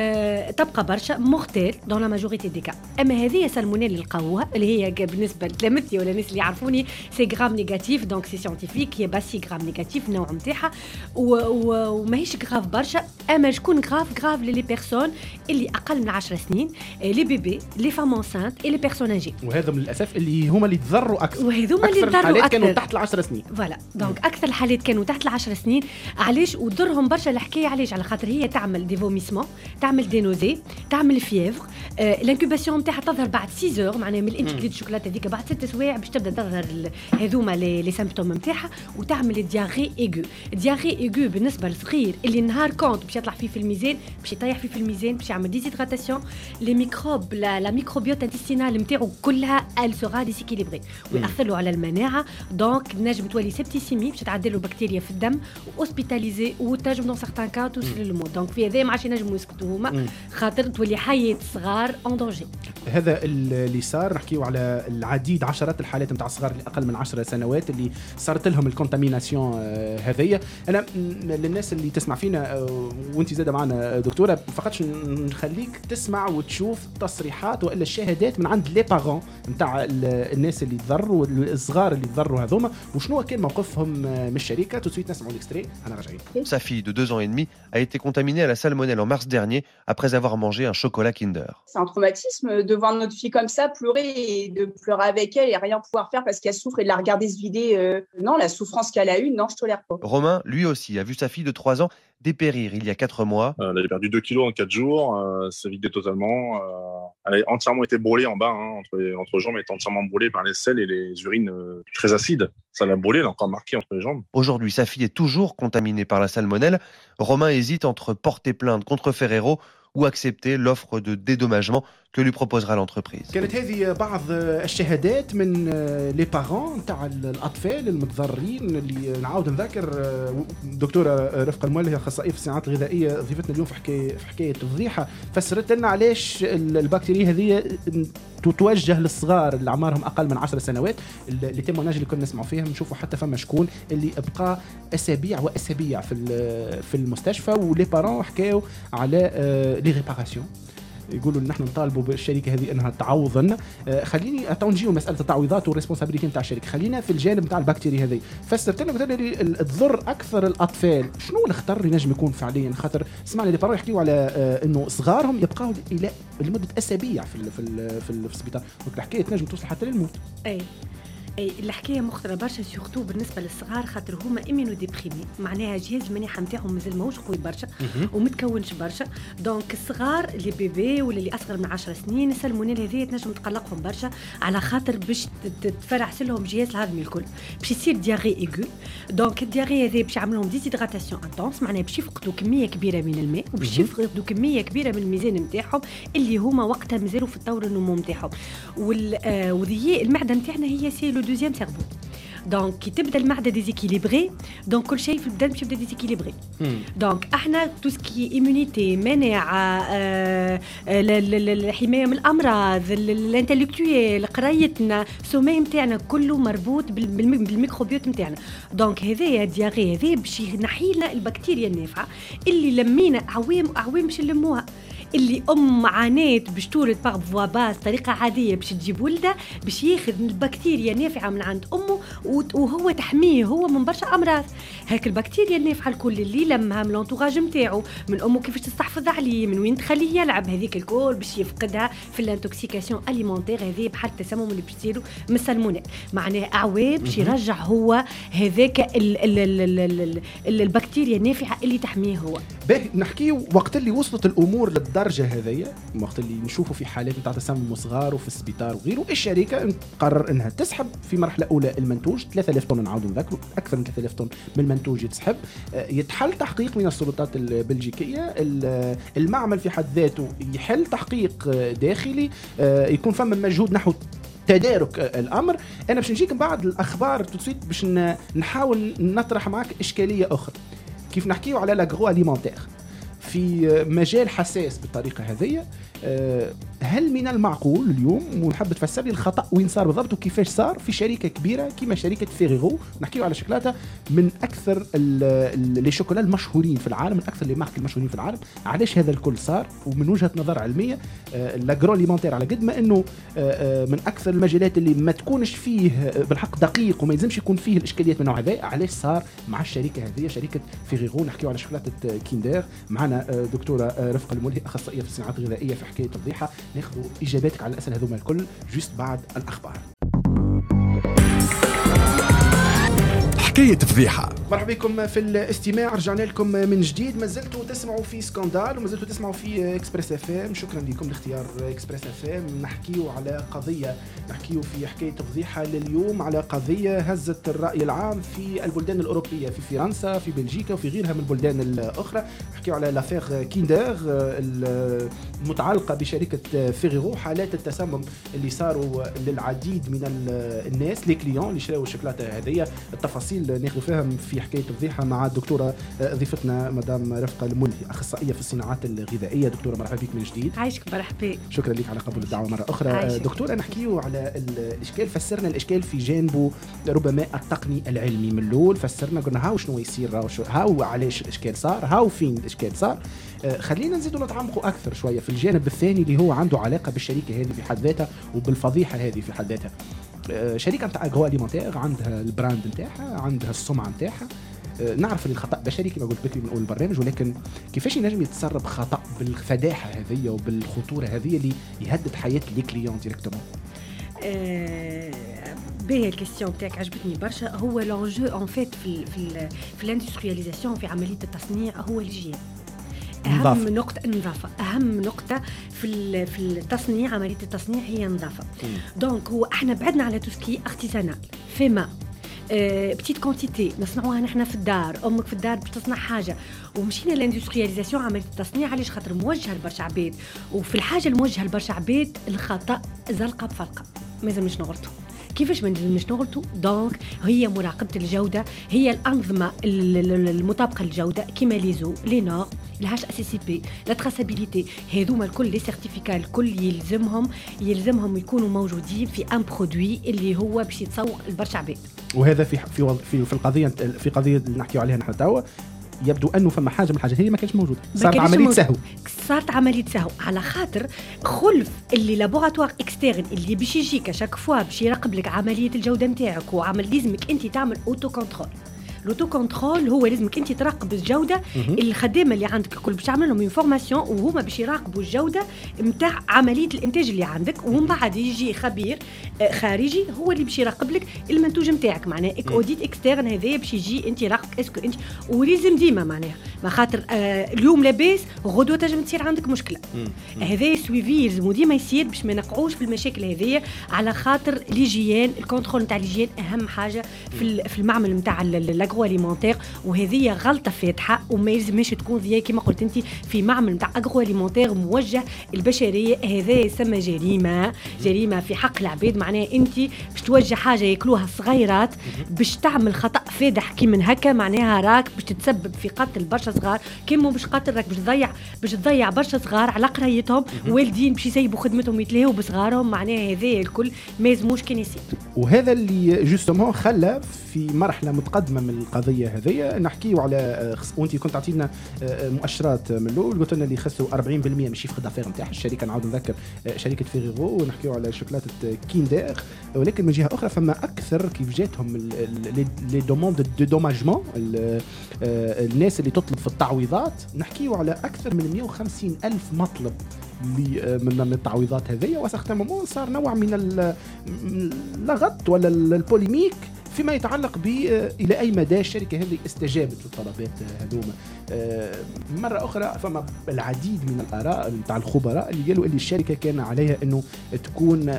أه تبقى برشا مورتيل دون لا ماجوريتي دي كا. اما هذه سالمونيل اللي لقاوها اللي هي بالنسبه لتلامذتي ولا الناس اللي يعرفوني سي غرام نيجاتيف، دونك سي سيانتيفيك هي باسي غرام نيجاتيف النوع نتاعها وماهيش غراف برشا. اما شكون غراف غراف لي بيرسون اللي اقل من عشر سنين، لي بيبي لي فام انسانت اي لي بيرسون اجي، وهذا من الاسف اللي هما اللي تضروا اكثر. وهذوما اللي تضروا اكثر كانوا تحت العشر سنين. فوالا دونك اكثر الحالات كانوا تحت العشر سنين. علاش وضرهم برشا الحكايه؟ علاش؟ على خاطر هي تعمل دي فوميسمون، تعمل دي نوزي، تعمل فيفر. آه الانكوباسيون نتاعها تظهر بعد ستة اور، معناها من الانت كليت الشوكولاته هذيك بعد ست سوايع باش تبدا تظهر هذوما لي لي سيمبتوم نتاعها. وتعمل دياري ايغو. دياري ايغو بالنسبه للصغير اللي نهار كونت باش يطلع فيه في الميزان، باش يطيح فيه في الميزان، باش يعمل ديزيدراتاسيون، لي ميكروب لا, لا ميكروبيوت انتستينال نتاعو كلها ال سورا ديسيكيليبري ويأثر له على المناعه. دونك نجم تولي سبتيسيمي باش تعدل له بكتيريا في الدم واوسبيتاليزي وتنجم دون سارتان كا توصل للموت. دونك في هذا ما عادش ينجموا يسكتوا هما خاطر تولي حياه صغار اون دونجي. هذا اللي صار. نحكيو على العديد عشرات الحالات نتاع الصغار اللي اقل من عشر سنوات اللي صارت لهم الكونتاميناسيون هذية. انا للناس اللي تسمع فينا وانت زاده معنا دكتوره فقطش نخليك تسمع وتشوف تصريحات والا الشهادات من عند لي بارون نتاع الناس اللي تضروا الصغار اللي تضروا هذوما وشنو كان موقفهم من الشركه. تو سويت نسمعوا الاكستري انا راجعين. Sa fille de deux ans et demi a été contaminée à la salmonelle en mars dernier après avoir mangé un chocolat Kinder. C'est un traumatisme de voir notre fille comme ça pleurer et de pleurer avec elle et rien pouvoir faire parce qu'elle souffre et de la regarder se vider. Euh, non, la souffrance qu'elle a eue, non, je tolère pas. Romain, lui aussi, a vu sa fille de trois ans dépérir il y a quatre mois. Elle avait perdu deux kilos en quatre jours, euh, s'est vidée totalement. Euh, elle a entièrement été brûlée en bas, hein, entre les entre jambes, elle était entièrement brûlée par les selles et les urines euh, très acides. Ça l'a brûlée, elle a encore marqué entre les jambes. Aujourd'hui, sa fille est toujours contaminée par la salmonelle. Romain hésite entre porter plainte contre Ferrero ou accepter l'offre de dédommagement que lui proposera l'entreprise. كانت هذه بعض الشهادات من لي بارون تاع الاطفال المتضررين اللي نعاود نذكر دكتوره رفقه المولهي اخصائيه في الصناعات الغذائيه ضيفتنا اليوم في حكايه في حكايه فضيحه فسرت لنا علاش البكتيريا هذه تتوجه للصغار اللي اعمارهم اقل من عشر سنوات. اللي تيموناج اللي كنا نسمعوا فيهم نشوفوا حتى فما شكون اللي ابقى اسابيع واسابيع في في المستشفى ولي بارون حكاوا على لي ريباراسيون يقولوا نحن نطالبوا بالشركه هذه انها تعوضنا. خليني اتونجيو مساله التعويضات والريسبونسابيلتي نتاع الشركه. خلينا في الجانب نتاع البكتيريا هذه فسرت لنا قلت لي تضر اكثر الاطفال. شنو الخطر اللي نجم يكون فعليا خاطر سمعنا لي بارون يحكيوا على انه صغارهم يبقاو الى لمده اسابيع في ال في ال في, في السبيطار. الحكايه تنجم توصل حتى للموت. اي اي الحكايه مخطره برشا سورتو بالنسبه للصغار خاطر هما ايمينو ديبريمي معناها جهاز المناعه نتاعهم مازال ماهوش قوي برشا ومتكونش برشا. دونك الصغار اللي بيبي ولا اللي اصغر من عشر سنين السالمونيل هذه تنجم تقلقهم برشا على خاطر باش تفرعس لهم الجهاز الهضمي الكل باش يصير دياري ايغو. دونك الدياري هذه باش يعملوا لهم ديزيدراتاسيون انتونس معناها باش يفقدوا كميه كبيره من الماء وباش يفقدوا كميه كبيره من الميزان نتاعهم اللي هما وقتها مازالوا في الطور النمو نتاعهم. وذي المعده نتاعنا هي سي دوزيام سيرفو. دونك كي تبدا المعده ديزيكيليبري دونك كل شيء في البدن باش يبدا ديزيكيليبري. دونك احنا تو سكي ايمونيتي مناعه الحمايه من الامراض الانتلكتويال قرايتنا السماء نتاعنا كله مربوط بالميكروبيوت نتاعنا. دونك هذايا دياغي هذا باش ينحي لنا البكتيريا النافعه اللي لمينا عوام عوام باش نلموها اللي ام عانات باش تولد باغ فوا باس طريقه عاديه باش تجيب ولده باش ياخذ البكتيريا النافعه من عند امه وهو تحميه هو من برشا امراض. هاك البكتيريا النافعه الكل اللي لمها من لونتوراج نتاعو من امه كيفاش تستحفظ عليه من وين تخليه يلعب هذيك الكل باش يفقدها في الانتوكسيكاسيون اليمونتير هذه بحال التسمم اللي بيصيروا من السالمونيل معناه اعوام باش يرجع هو هذاك البكتيريا النافعه اللي تحميه هو. باهي نحكي وقت اللي وصلت الامور للدرجه هذيا وقت اللي نشوفوا في حالات نتاع تسمم صغار وفي السبيطار وغيره الشركه قرر انها تسحب في مرحله اولى المنتوج ثلاثة آلاف طن. نعاودوا نذكروا اكثر من ثلاثة آلاف طن من المنتوج يتسحب. يتحل تحقيق من السلطات البلجيكيه. المعمل في حد ذاته يحل تحقيق داخلي يكون فما مجهود نحو تدارك الامر. انا باش نجيك بعد الاخبار تسويت باش نحاول نطرح معك اشكاليه اخرى كيف نحكيو على لاغرو اليمونتير في مجال حساس بالطريقه هذه. هل من المعقول اليوم ونحب تفسر لي الخطا وين صار بالضبط وكيفاش صار في شركه كبيره كما شركه فيريرو نحكيو على شوكولاته من اكثر لي شوكولا المشهورين في العالم من اكثر لي مارك المشهورين في العالم. علاش هذا الكل صار ومن وجهه نظر علميه لاغرو اليمونتير على قد ما انه من اكثر المجالات اللي ما تكونش فيه بالحق دقيق وما يلزمش يكون فيه الاشكاليات من نوع هذا. علاش صار مع الشركه هذه شركه فيريرو؟ نحكيو على شوكولاته كيندر. معنا دكتوره رفقه المولهي اخصائيه في الصناعات الغذائيه في حكايه الفضيحه. ناخذ اجاباتك على الاسئله هذوما الكل جوست بعد الاخبار. حكاية فضيحة. مرحبا بكم في الاستماع. رجعنا لكم من جديد. ما زلتوا تسمعوا في سكاندال وما زلتوا تسمعوا في اكسبريس اف ام. شكرا لكم لاختيار اكسبريس اف ام. نحكيو على قضيه نحكيو في حكايه فضيحه لليوم على قضيه هزت الراي العام في البلدان الاوروبيه في فرنسا في بلجيكا وفي غيرها من البلدان الاخرى. نحكيو على لافير كيندر المتعلقه بشركه فيريرو حالات التسمم اللي صاروا للعديد من الناس لي كليون اللي شراوا الشوكولاته هذه. التفاصيل ناخذ فهم في حكايه الفضيحه مع الدكتوره ضيفتنا مدام رفقه المولهي اخصائيه في الصناعات الغذائيه. دكتوره مرحبا بك من جديد. عايشك مرحبا. شكرا لك على قبول الدعوه مره اخرى. عايشك. دكتوره نحكيو على الاشكال. فسرنا الاشكال في جانبه ربما التقني العلمي. من الاول فسرنا قلنا هاو شنو يصير هاو علاش الاشكال صار هاو فين الاشكال صار. خلينا نزيدوا نتعمقوا اكثر شويه في الجانب الثاني اللي هو عنده علاقه بالشركه هذه في حد ذاتها وبالفضيحه هذه في حد ذاتها. شركه نتاع اغرو اليمونتير عندها البراند نتاعها، عندها السمعه نتاعها. نعرف ان الخطا بشري كما قلت بكري من اول البرنامج، ولكن كيفاش ينجم يتسرب خطا بالفداحه هذه وبالخطوره هذه اللي يهدد حياه لي كليون ديريكتومون؟ أه باهي الكيستيون تاعك عجبتني برشا. هو لونجو ان فيت في في في الاندسترياليزاسيون في عمليه التصنيع هو الهيجين. اهم نظافة. نقطه النظافه اهم نقطه في في التصنيع. عمليه التصنيع هي النظافه. دونك هو احنا بعدنا على توسكي ارتيزانال فيما أه بتيت كونتيتي نصنعوها نحن في الدار، امك في الدار باش تصنع حاجه، ومشينا لاندسترياليزاسيون عمليه التصنيع علاش خاطر موجهه لبرشا عباد، وفي الحاجه الموجهه لبرشا عباد الخطا زلقه بفلقه ما لازمش نغلطوا. كيفاش ما نجمش نغلطوا؟ دونك هي مراقبه الجوده، هي الانظمه المطابقه للجوده كيما ليزو لي نور الهاش اس سي بي لا تراسابيليتي، هذوما الكل لي سيرتيفيكا الكل يلزمهم يلزمهم يكونوا موجودين في ان برودوي اللي هو باش يتسوق لبرشا عباد. وهذا في في في, في القضيه في قضيه اللي نحكيو عليها نحن توا يبدو انه فما حاجه من الحاجات هي ما كانتش موجوده، صارت عمليه سهو صارت عمليه سهو على خاطر خلف اللي لابوراتوار اكسترن اللي باش يجيك شاك فوا باش يراقب لك عمليه الجوده نتاعك، وعمل لازمك انت تعمل اوتو كنترول. لوتو كنترول هو لازمك انت تراقب الجوده الخدامه اللي عندك الكل باش تعمل لهم انفورماسيون، وهما باش يراقبوا الجوده نتاع عمليه الانتاج اللي عندك، ومن بعد يجي خبير خارجي هو اللي باش يراقب لك المنتوج نتاعك. معناها اوديت اكسترن هذايا باش يجي انت يراقبك اسكو انت، ولازم ديما معناها ما خاطر آه اليوم لاباس غدوه تنجم تصير عندك مشكله. هذا سويفي لازم ديما يصير باش ما نقعوش في المشاكل هذيا، على خاطر ليجيان الكونترول نتاع ليجيان اهم حاجه في في المعمل نتاع اغرو اليمونتير، وهذه غلطه فاتحه وما يلزمش تكون زي كما قلت انت في معمل نتاع اغرو اليمونتير موجه البشريه. هذا يسمى جريمه جريمه في حق العباد. معناها انت باش توجه حاجه ياكلوها الصغيرات باش تعمل خطا فادح كي من هكا، معناها راك باش تتسبب في قتل برشا صغار، كيما باش قتل راك باش تضيع باش تضيع برشا صغار على قرايتهم، والدين باش يسيبوا خدمتهم يتلهوا بصغارهم. معناها هذا الكل ما يلزموش كان يصير. وهذا اللي جوستومون خلى في مرحله متقدمه من القضيه هذه نحكيو على، وانت كنت تعطينا مؤشرات من الاول، قلت لنا اللي خسروا أربعين بالمئة من الشيف دافير نتاعها الشركه، نعاود نذكر شركه فيغيرو، ونحكيو على شوكولاته كيندر. ولكن من جهه اخرى فما اكثر كيف جاتهم لي دوموند دو دوماجمون، الناس اللي تطلب في التعويضات، نحكيو على اكثر من مئة وخمسين ألف مطلب من التعويضات هذه. وسختمون صار نوع من اللغط ولا البوليميك فيما يتعلق ب الى اي مدى الشركه هذه استجابت للطلبات هذوما. مره اخرى فما العديد من الاراء نتاع الخبراء اللي قالوا ان الشركه كان عليها انه تكون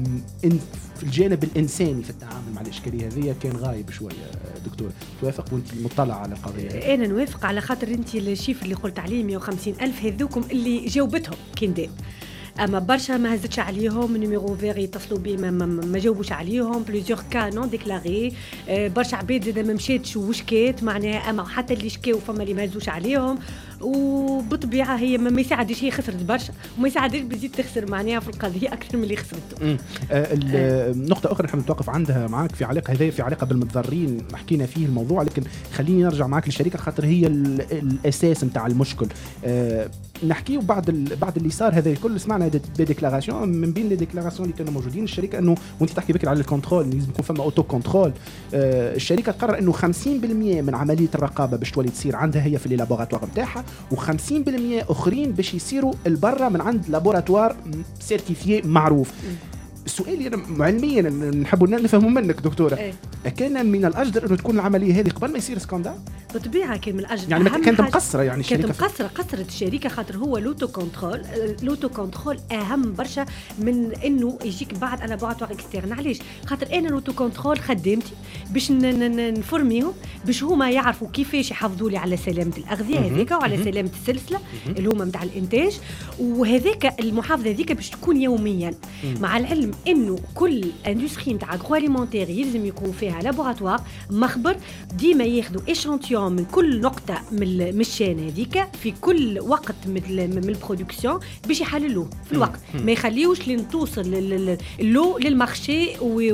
في الجانب الانساني في التعامل مع الاشكاليه هذه كان غايب شويه. دكتور توافق وانت مطلع على القضيه؟ انا نوافق على خاطر انت الشيف اللي قلت عليه مئة وخمسين ألف هذوكم اللي جاوبتهم كنداب، اما برشا ما هزتش عليهم نيميرو فيغ يتصلوا بيه ما, ما, ما جاوبوش عليهم، بليزيور كا نون ديكلاري. برشا عباد زاد ما مشاتش وشكات، معناها اما حتى اللي شكاو فما اللي ما هزوش عليهم. وبطبيعه هي ما يساعدش، هي خسرت برشا وما يساعدش بزيد تخسر معناها في القضيه اكثر من اللي خسرته. النقطه اخرى نحب نتوقف عندها معك في علاقه هذه في علاقه بالمتضررين، حكينا فيه الموضوع، لكن خليني نرجع معك للشركه خاطر هي الاساس نتاع المشكل. أه نحكيه بعد بعد اللي صار هذا الكل. سمعنا دي ديكلاراسيون من بين لي ديكلاراسيون اللي كانوا موجودين الشركه انه، وانت تحكي بكري على الكنترول لازم يكون فما اوتو كنترول. أه الشركه تقرر انه خمسين بالمئة من عمليه الرقابه باش تولي تصير عندها هي في اللابوراتوار نتاعها، وخمسين بالمئة اخرين باش يصيروا البرة من عند لابوراتوار سيرتيفيي معروف. السؤال أنا علميا نحبوا نفهموا منك دكتورة، إيه؟ كان من الأجدر أنه تكون العملية هذه قبل ما يصير سكاندال؟ بالطبيعة كان من الأجدر، يعني كانت مقصرة، يعني كانت مقصرة قصرت الشركة خاطر هو لوتو كنترول. لوتو كنترول أهم برشا من إنه يجيك بعد أنا لابوراتوار إكسترن. علاش؟ خاطر أنا لوتو كنترول خدمتي باش نفرميهم باش هما يعرفوا كيفاش يحافظوا لي على سلامة الأغذية هذيك وعلى سلامة السلسلة اللي هما متاع الإنتاج، وهذاك المحافظة هذيك باش تكون يوميا. مع العلم انه كل اندستري نتاع اغرو اليمونتير يلزم يكون فيها لابوراتوار مخبر، ديما ياخذوا ايشانتيون من كل نقطه من الشان هذيك في كل وقت من البرودكسيون باش يحللوه في الوقت، ما يخليوش لين توصل اللو للمارشي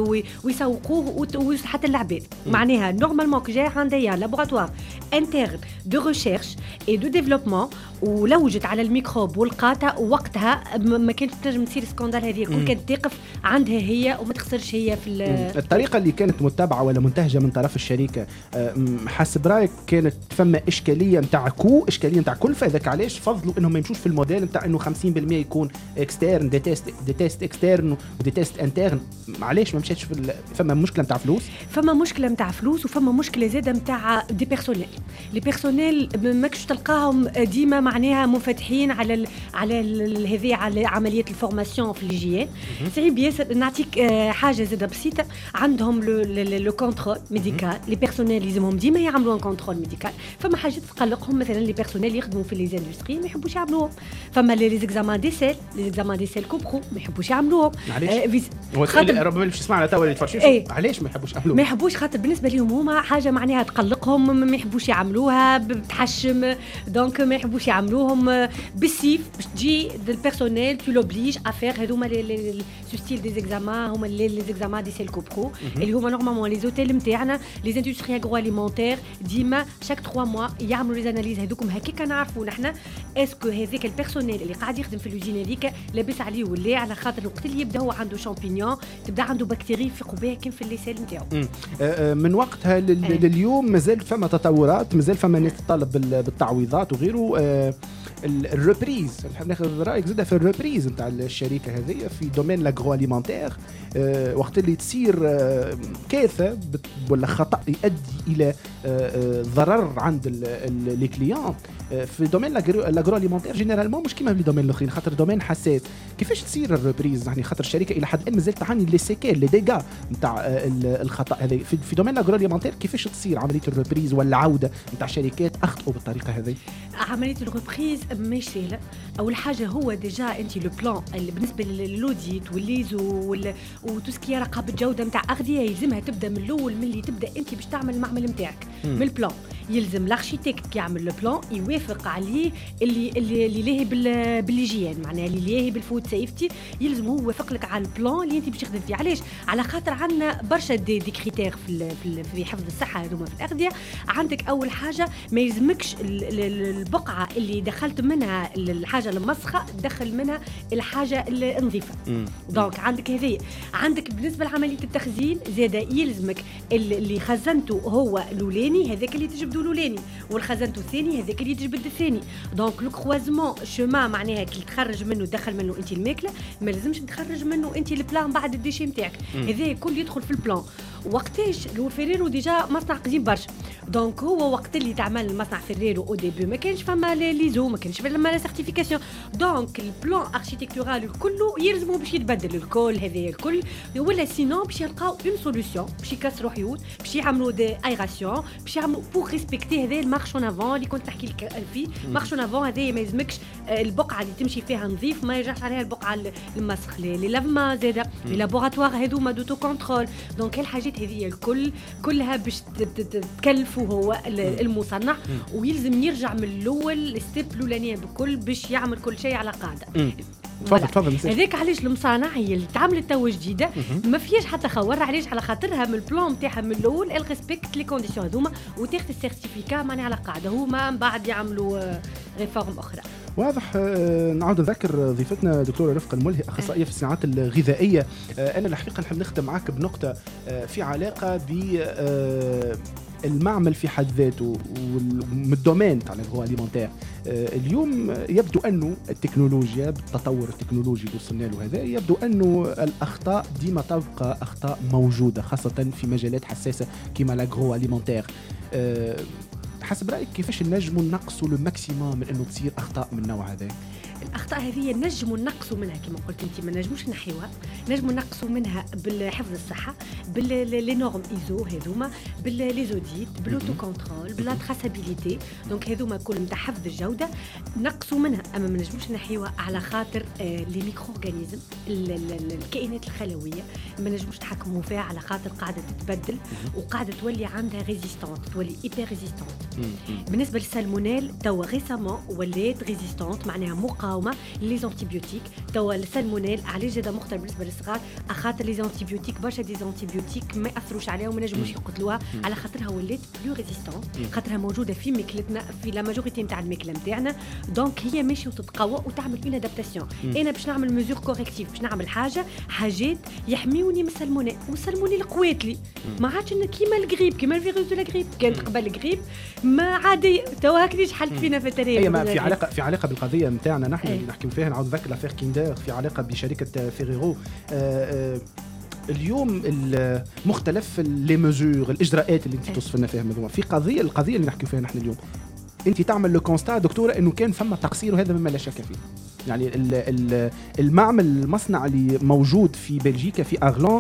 ويسوقوه حتى العباد. معناها نورمالمون كجاي عندها لابوراتوار انترن دو ريشيرش اي دو ديفلوبمون، ولوجت على الميكروب والقاطع وقتها ما كانتش تنجم تصير سكاندال هذه، كل كانت تقف عندها هي وما تخسرش هي في الطريقه اللي كانت متبعه ولا منتهجه من طرف الشركه. حسب رايك كانت فما اشكاليه نتاع كو اشكاليه نتاع كلفه، ذاك علاش فضلوا انهم ما يمشوش في الموديل نتاع انه خمسين بالمية يكون اكسترن دي تيست دي تيست اكسترن ودي تيست انترن؟ معليش ما مشاتش في فما مشكله نتاع فلوس، فما مشكله نتاع فلوس وفما مشكله زاده نتاع دي بيرسونيل. لي بيرسونيل ماكش تلقاهم ديما معناها منفتحين على ال على هذه على عمليه الفورماسيون في الجي. صعيب ياسر. نعطيك حاجه زاده بسيطه، عندهم لو كونترول ميديكال، لي بيرسونيل لازمهم ديما يعملوا كونترول ميديكال. فما حاجات تقلقهم، مثلا لي بيرسونيل يخدموا في لي زاندستري ما يحبوش يعملوهم. فما لي زيكزامان دي سيل لي زيكزامان دي سيل كوبرو ما يحبوش يعملوهم. علاش؟ خاطر ربما باش يسمعنا توا اللي يتفرجوا ايه؟ علاش ما يحبوش يعملوهم؟ ما يحبوش خاطر بالنسبه لهم هما حاجه معناها تقلقهم، ما يحبوش يعملوها بتحشم، دونك ما يحبوش يعملوهم بالسيف. باش تجي البيرسونيل تو لوبليج افير هذوما لي ستيل دي زيكزامان، هما لي زيكزامان دي سيل كوبرو اللي هما نورمالمون لي زوتيل نتاعنا لي زاندستري اغرو اليمونتير ديما شاك ثلاثة موا يعملوا لي زاناليز هذوكم. هكاك نعرفوا نحنا اسكو هذاك البيرسونيل اللي قاعد يخدم في الوزينه هذيك لابس عليه ولا، على خاطر الوقت اللي يبدا هو عنده شامبينيون تبدا عنده بكتيري يفيقوا بها كيف في الليسال نتاعو. من وقتها لليوم مازال فما تطورات، مازال فما ناس تطالب بالتعويضات وغيره. الريبريز نحب ناخذ رايك زاده في الريبريز نتاع الشركه هذه في دومين لاغرو اليمونتير. أه وقت اللي تصير أه كارثه ولا خطا يؤدي الى أه ضرر عند لي كليون أه في دومين لاغرو اليمونتير جينيرالمون مش كيما في دومين الاخرين، خاطر دومين حساس. كيفاش تصير الريبريز؟ يعني خاطر الشركه الى حد الان مازال تعاني لي سيكيل لي ديغا نتاع الخطا هذا في, في دومين لاغرو اليمونتير. كيفاش تصير عمليه الريبريز ولا عوده نتاع شركات اخطئوا بالطريقه هذه؟ عمليه الريبريز مش سهله. اول حاجه هو ديجا انت لو بلان اللي بالنسبه للوديت والليزو وتسكيه رقابه جوده نتاع اغذيه يلزمها تبدا من الاول، من اللي تبدا انت باش تعمل المعمل نتاعك من البلان. يلزم الاركيتكت يعمل لو بلان يوافق عليه اللي اللي اللي لاهي بالليجيان، معناها اللي لاهي بالفود سيفتي. يلزم هو يوافق لك على البلان اللي انت باش تخدم فيه. علاش؟ على خاطر عندنا برشا دي, دي كريتير في في حفظ الصحه هذوما في الاغذيه. عندك اول حاجه ما يلزمكش البقعه اللي دخلت منها الحاجه المسخه دخل منها الحاجه النظيفه. دونك عندك هذه. عندك بالنسبه لعمليه التخزين زاده يلزمك اللي خزنته هو الاولاني هذاك اللي تجبدوا الاولاني، والخزنته الثاني هذاك اللي تجبد الثاني. دونك لو كروازمون شوما معناها كي تخرج منه تدخل منه انت الماكله، ما لازمش تخرج منه انت البلان بعد الديشي نتاعك. هذا كل يدخل في البلان. وقتاش لو فيريرو ديجا مصنع قديم برشا، دونك هو وقت اللي تعمل المصنع فيريرو او ديبي ما كانش فما لي زو، ما كانش فما لا سيرتيفيكاسيون. دونك البلان اركيتكتورال كله يلزموا باش يتبدل الكل هذا الكل، ولا سينو باش يلقاو اون سوليوشن باش يكسروا حيوط، باش يعملوا دي ايراسيون، باش يعملوا بور ريسبكتي هذا المارش اون افون اللي كنت نحكي لك فيه. مارش اون افون هذا ما يلزمكش البقعه اللي تمشي فيها نظيف ما يرجعش عليها البقعه المسخ. لي لافما زاده لي لابوراتوار هذوما دوتو كونترول. دونك الحاجات هذه الكل كلها باش تكلفوا هو المصنع، ويلزم يرجع من الاول ستيب الاولانيه بكل باش يعمل كل شيء على قاعده. تفضل تفضل. هذاك علاش المصانع هي اللي تعملت توا جديده ما فيهاش حتى خور. علاش؟ على خاطرها من البلان نتاعها من الاول الريسبكت لي كونديسيون هذوما وتاخذ السيرتيفيكا معني على قاعده. هما من بعد يعملوا ريفورم اخرى. واضح. نعود نذكر ضيفتنا دكتورة رفقة الملهي أخصائية في الصناعات الغذائية. أنا الحقيقة نحب نختم معك بنقطة في علاقة ب المعمل في حد ذاته ومن الدومين تاع الغذاء اليمونتير. اليوم يبدو أنه التكنولوجيا بالتطور التكنولوجي اللي وصلنا له هذا يبدو أنه الأخطاء ديما تبقى أخطاء موجودة، خاصة في مجالات حساسة كما الغذاء اليمونتير. حسب رأيك كيفاش نجموا نقصوا الماكسيموم من أنه تصير أخطاء من النوع هذا؟ الاخطاء هذه نجموا نقصوا منها كما قلت انت، ما نجموش نحيوها. نجموا نقصوا منها بالحفظ الصحه، باللي نورم ايزو هذوما، باللي زوديت، بالاوتو كنترول، بلا تراسابيليتي. دونك هذوما كل نتاع حفظ الجوده نقصوا منها، اما ما نجموش نحيوها على خاطر آه لي ميكرو اورغانيزم الكائنات الخلويه ما نجموش نتحكموا فيها على خاطر قاعده تتبدل وقاعده تولي عندها ريزيستانت، تولي ايبر ريزيستانت. بالنسبه للسالمونيل توا ريسامون ولات ريزيستانت، معناها مقاومه مقاومه لي زانتيبيوتيك. توا السالمونيل علاج هذا مختلف بالنسبه للصغار، اخاطر لي زانتيبيوتيك برشا دي زانتيبيوتيك ما ياثروش عليهم، ما نجموش يقتلوها، على خاطرها ولات بلو ريزيستون، خاطرها موجوده في ماكلتنا في لا ماجوريتي نتاع الماكله نتاعنا، دونك هي ماشيه وتتقوى وتعمل اون ادابتاسيون. انا باش نعمل ميزور كوريكتيف، باش نعمل حاجه حاجات يحميوني من السالمونيل، والسالمونيل قوات ما عادش كيما الغريب كيما الفيروس دو الغريب. كانت قبل الغريب ما عادي، توا هكذا حلت فينا في التاريخ. هي ما في علاقه في علاقه بالقضيه نتاعنا نحن اللي نحكيو فيها. نعاود نذكر لافير كيندر في علاقه بشركه فيريرو. آآ آآ اليوم المختلف لي ميزور الاجراءات اللي انت توصف لنا فيها مذوما في قضيه القضيه اللي نحكيو فيها نحن اليوم. انت تعمل لو كونستا دكتوره انه كان فما تقصير، وهذا مما لا شك فيه. يعني المعمل المصنع اللي موجود في بلجيكا في اغلان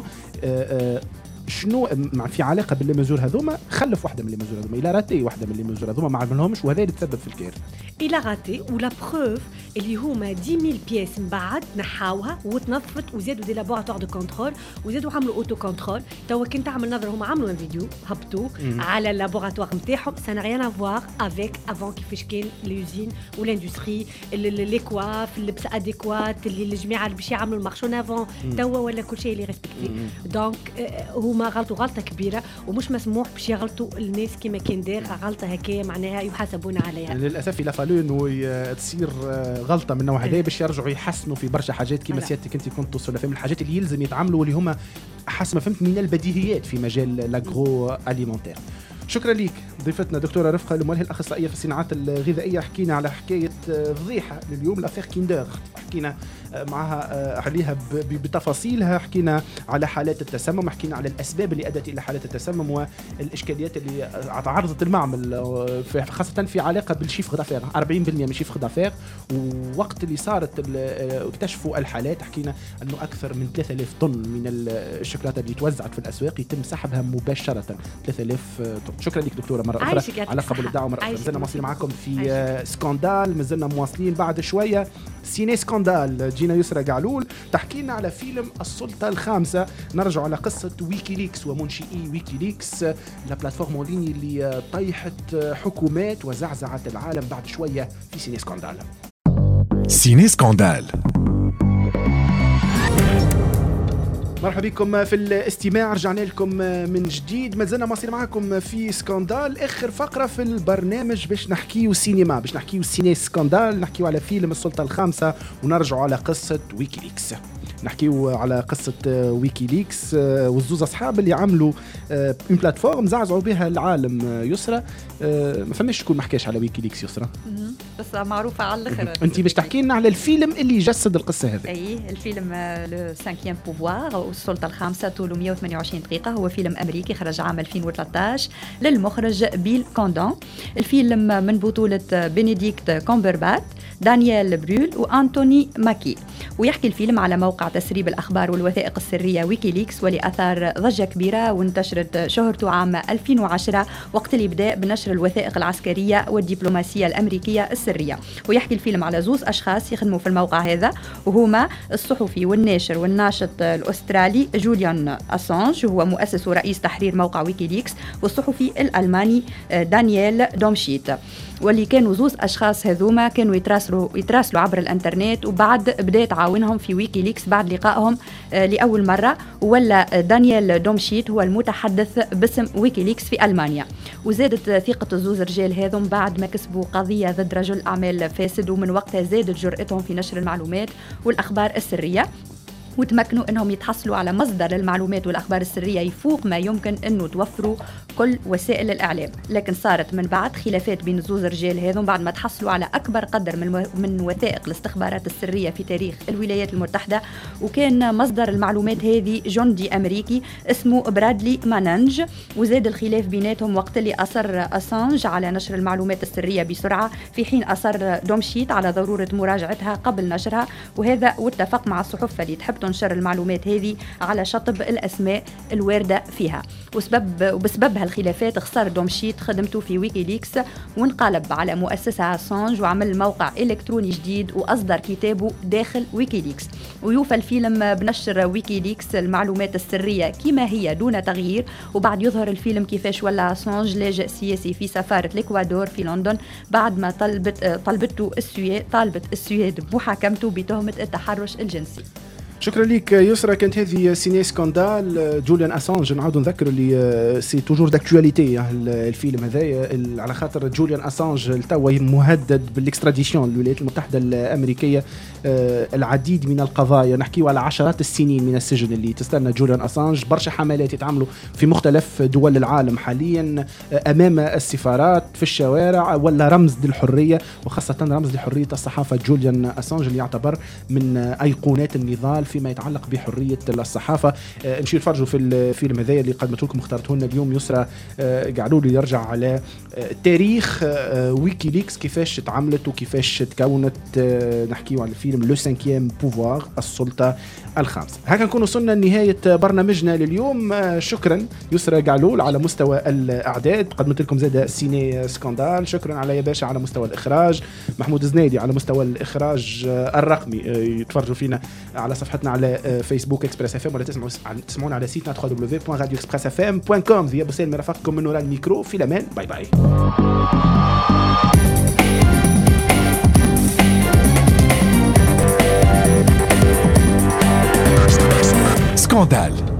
شنو في علاقه بالميزور هذوما، خلف واحده من الميزور هذوما، الى راتي واحده من الميزور هذوما ما عملهمش، وهذا اللي تسبب في الكارثه. الى راتي ولا بروف اللي هما عشرة آلاف بياس من بعد نحاوها وتنظفت وزادوا دي لابوراتوار دو كونترول وزادوا عملوا اوتو كونترول. توا كنت تعمل نظر هما عملوا ان فيديو هبطوا على اللابوراتوار نتاعهم، سا ريان افوار افيك افون كيفاش كان ليوزين ولاندستري لي كواف اللبس اديكوات اللي الجماعه اللي باش يعملوا المارشون افون. توا ولا كل شيء اللي ريسبكتي. دونك هما غلطوا غلطه كبيره ومش مسموح باش يغلطوا الناس كما كان داير غلطه هكايا معناها يحاسبون عليها. للاسف لا فالو انه تصير غلطه من النوع هذا باش يرجعوا يحسنوا في برشا حاجات كما سيادتك انت كنت توصل لها من الحاجات اللي يلزم يتعاملوا واللي هما حسب ما فهمت من البديهيات في مجال لاغرو اليمونتير. شكرا ليك ضيفتنا دكتوره رفقه المواليه الاخصائيه في الصناعات الغذائيه. حكينا على حكايه فضيحه لليوم لافير كيندر، حكينا معها عليها بتفاصيلها، حكينا على حالات التسمم، حكينا على الاسباب اللي ادت الى حالات التسمم والاشكاليات اللي عرضت المعمل خاصه في علاقه بالشيف غدافير أربعين بالمئة من شيف غدافير. ووقت اللي صارت اكتشفوا الحالات حكينا انه اكثر من ثلاثة آلاف طن من الشوكولاته اللي توزعت في الاسواق يتم سحبها مباشره، ثلاثة آلاف طن. شكرا لك دكتوره مره اخرى على قبول الدعوه مره اخرى. مازلنا مواصلين معكم في سكاندال، مازلنا مواصلين بعد شويه سيني سكاندال. جينا يسرى قعلول تحكي لنا على فيلم السلطه الخامسه. نرجع على قصه ويكيليكس ومنشئي ويكيليكس، لا بلاتفورم اونلاين اللي طيحت حكومات وزعزعت العالم بعد شويه في سيني سكاندال. سيني سكاندال. مرحبا بكم في الاستماع، رجعنا لكم من جديد. ما زلنا مواصلين معكم في سكاندال، اخر فقره في البرنامج باش نحكيو سينما، باش نحكيو سيني سكاندال، نحكيو على فيلم السلطه الخامسه ونرجعوا على قصه ويكيليكس. نحكيو على قصه ويكيليكس والزوز اصحاب اللي عملوا اون بلاتفورم زعزعوا بها العالم. يسرى ما فماش شكون ما حكاش على ويكيليكس. يسرى بس معروفه على الاخر. انت باش تحكي لنا على الفيلم اللي يجسد القصه هذه. اي الفيلم لو سانكيام بوفوار السلطه الخامسه طوله مئة وثمانية وعشرين دقيقه، هو فيلم امريكي خرج عام ألفين وثلاثة عشر للمخرج بيل كوندون. الفيلم من بطوله بنديكت كومبربات، دانيال برول وأنتوني ماكي، ويحكي الفيلم على موقع تسريب الأخبار والوثائق السرية ويكيليكس واللي أثار ضجة كبيرة وانتشرت شهرته عام ألفين وعشرة وقت اللي بدأ بنشر الوثائق العسكرية والدبلوماسية الأمريكية السرية. ويحكي الفيلم على زوز أشخاص يخدموا في الموقع هذا، وهما الصحفي والناشر والناشط الأسترالي جوليان أسانج وهو مؤسس ورئيس تحرير موقع ويكيليكس، والصحفي الألماني دانيال دومشيت، واللي كانوا زوز أشخاص هذوما كانوا يتراسلوا يتراسلوا عبر الانترنت. وبعد بدأ تعاونهم في ويكيليكس بعد لقائهم آه لأول مرة، ولا دانيال دومشيت هو المتحدث باسم ويكيليكس في ألمانيا. وزادت ثقة الزوز رجال هذم بعد ما كسبوا قضية ضد رجل أعمال فاسد، ومن وقتها زادت جرأتهم في نشر المعلومات والأخبار السرية، وتمكنوا انهم يتحصلوا على مصدر المعلومات والاخبار السريه يفوق ما يمكن انه توفروا كل وسائل الاعلام. لكن صارت من بعد خلافات بين زوز الرجال هذم بعد ما تحصلوا على اكبر قدر من من وثائق الاستخبارات السريه في تاريخ الولايات المتحده، وكان مصدر المعلومات هذه جندي امريكي اسمه برادلي ماننج. وزاد الخلاف بيناتهم وقت اللي اصر اسانج على نشر المعلومات السريه بسرعه، في حين اصر دومشيت على ضروره مراجعتها قبل نشرها، وهذا واتفق مع الصحف اللي تحب تنشر المعلومات هذه على شطب الأسماء الواردة فيها. وسبب وبسبب هالخلافات خسر دومشيت خدمته في ويكيليكس وانقلب على مؤسسة أسانج وعمل موقع إلكتروني جديد وأصدر كتابه داخل ويكيليكس. ويوفى الفيلم بنشر ويكيليكس المعلومات السرية كما هي دون تغيير. وبعد يظهر الفيلم كيفاش ولا أسانج لاجئ سياسي في سفارة الإكوادور في لندن بعد ما طلبت طلبته السويد طالبت السويد بمحاكمته بتهمة التحرش الجنسي. شكرا لك يسرا. كانت هذه سيني سكاندال جوليان اسانج. نعاودوا نذكروا اللي سي توجور داكتواليتي الفيلم هذايا على خاطر جوليان اسانج توا مهدد بالاكستراديشن للولايات المتحده الامريكيه. العديد من القضايا نحكيوا على عشرات السنين من السجن اللي تستنى جوليان اسانج. برشا حملات يتعملوا في مختلف دول العالم حاليا امام السفارات في الشوارع ولا رمز للحريه وخاصه رمز لحريه الصحافه. جوليان اسانج اللي يعتبر من ايقونات النضال فيما يتعلق بحريه الصحافه. نمشي نفرجوا في الفيلم هذا اللي قدمته لكم اخترته لنا اليوم يسرا. قالوا لي يرجع على تاريخ ويكيليكس كيفاش تعملت وكيفاش تكونت. نحكيوا على الفيلم لو سانكيام بوفوار السلطه الخامسه. هكا نكون وصلنا لنهايه برنامجنا لليوم. شكرا يسرا قالول على مستوى الاعداد. قدمت لكم زاده سيني سكاندال. شكرا على يا باشا على مستوى الاخراج. محمود زنيدي على مستوى الاخراج الرقمي. يتفرجوا فينا على صفحتنا على فيسبوك اكسبريس اف ام ولا تسمعوا تسمعونا على سيتنا دبليو دبليو دبليو بوان راديو اكسبريس اف ام بوان كوم. ذي ابو سالم رافقكم من وراء الميكرو. في الامان. باي باي. سكاندال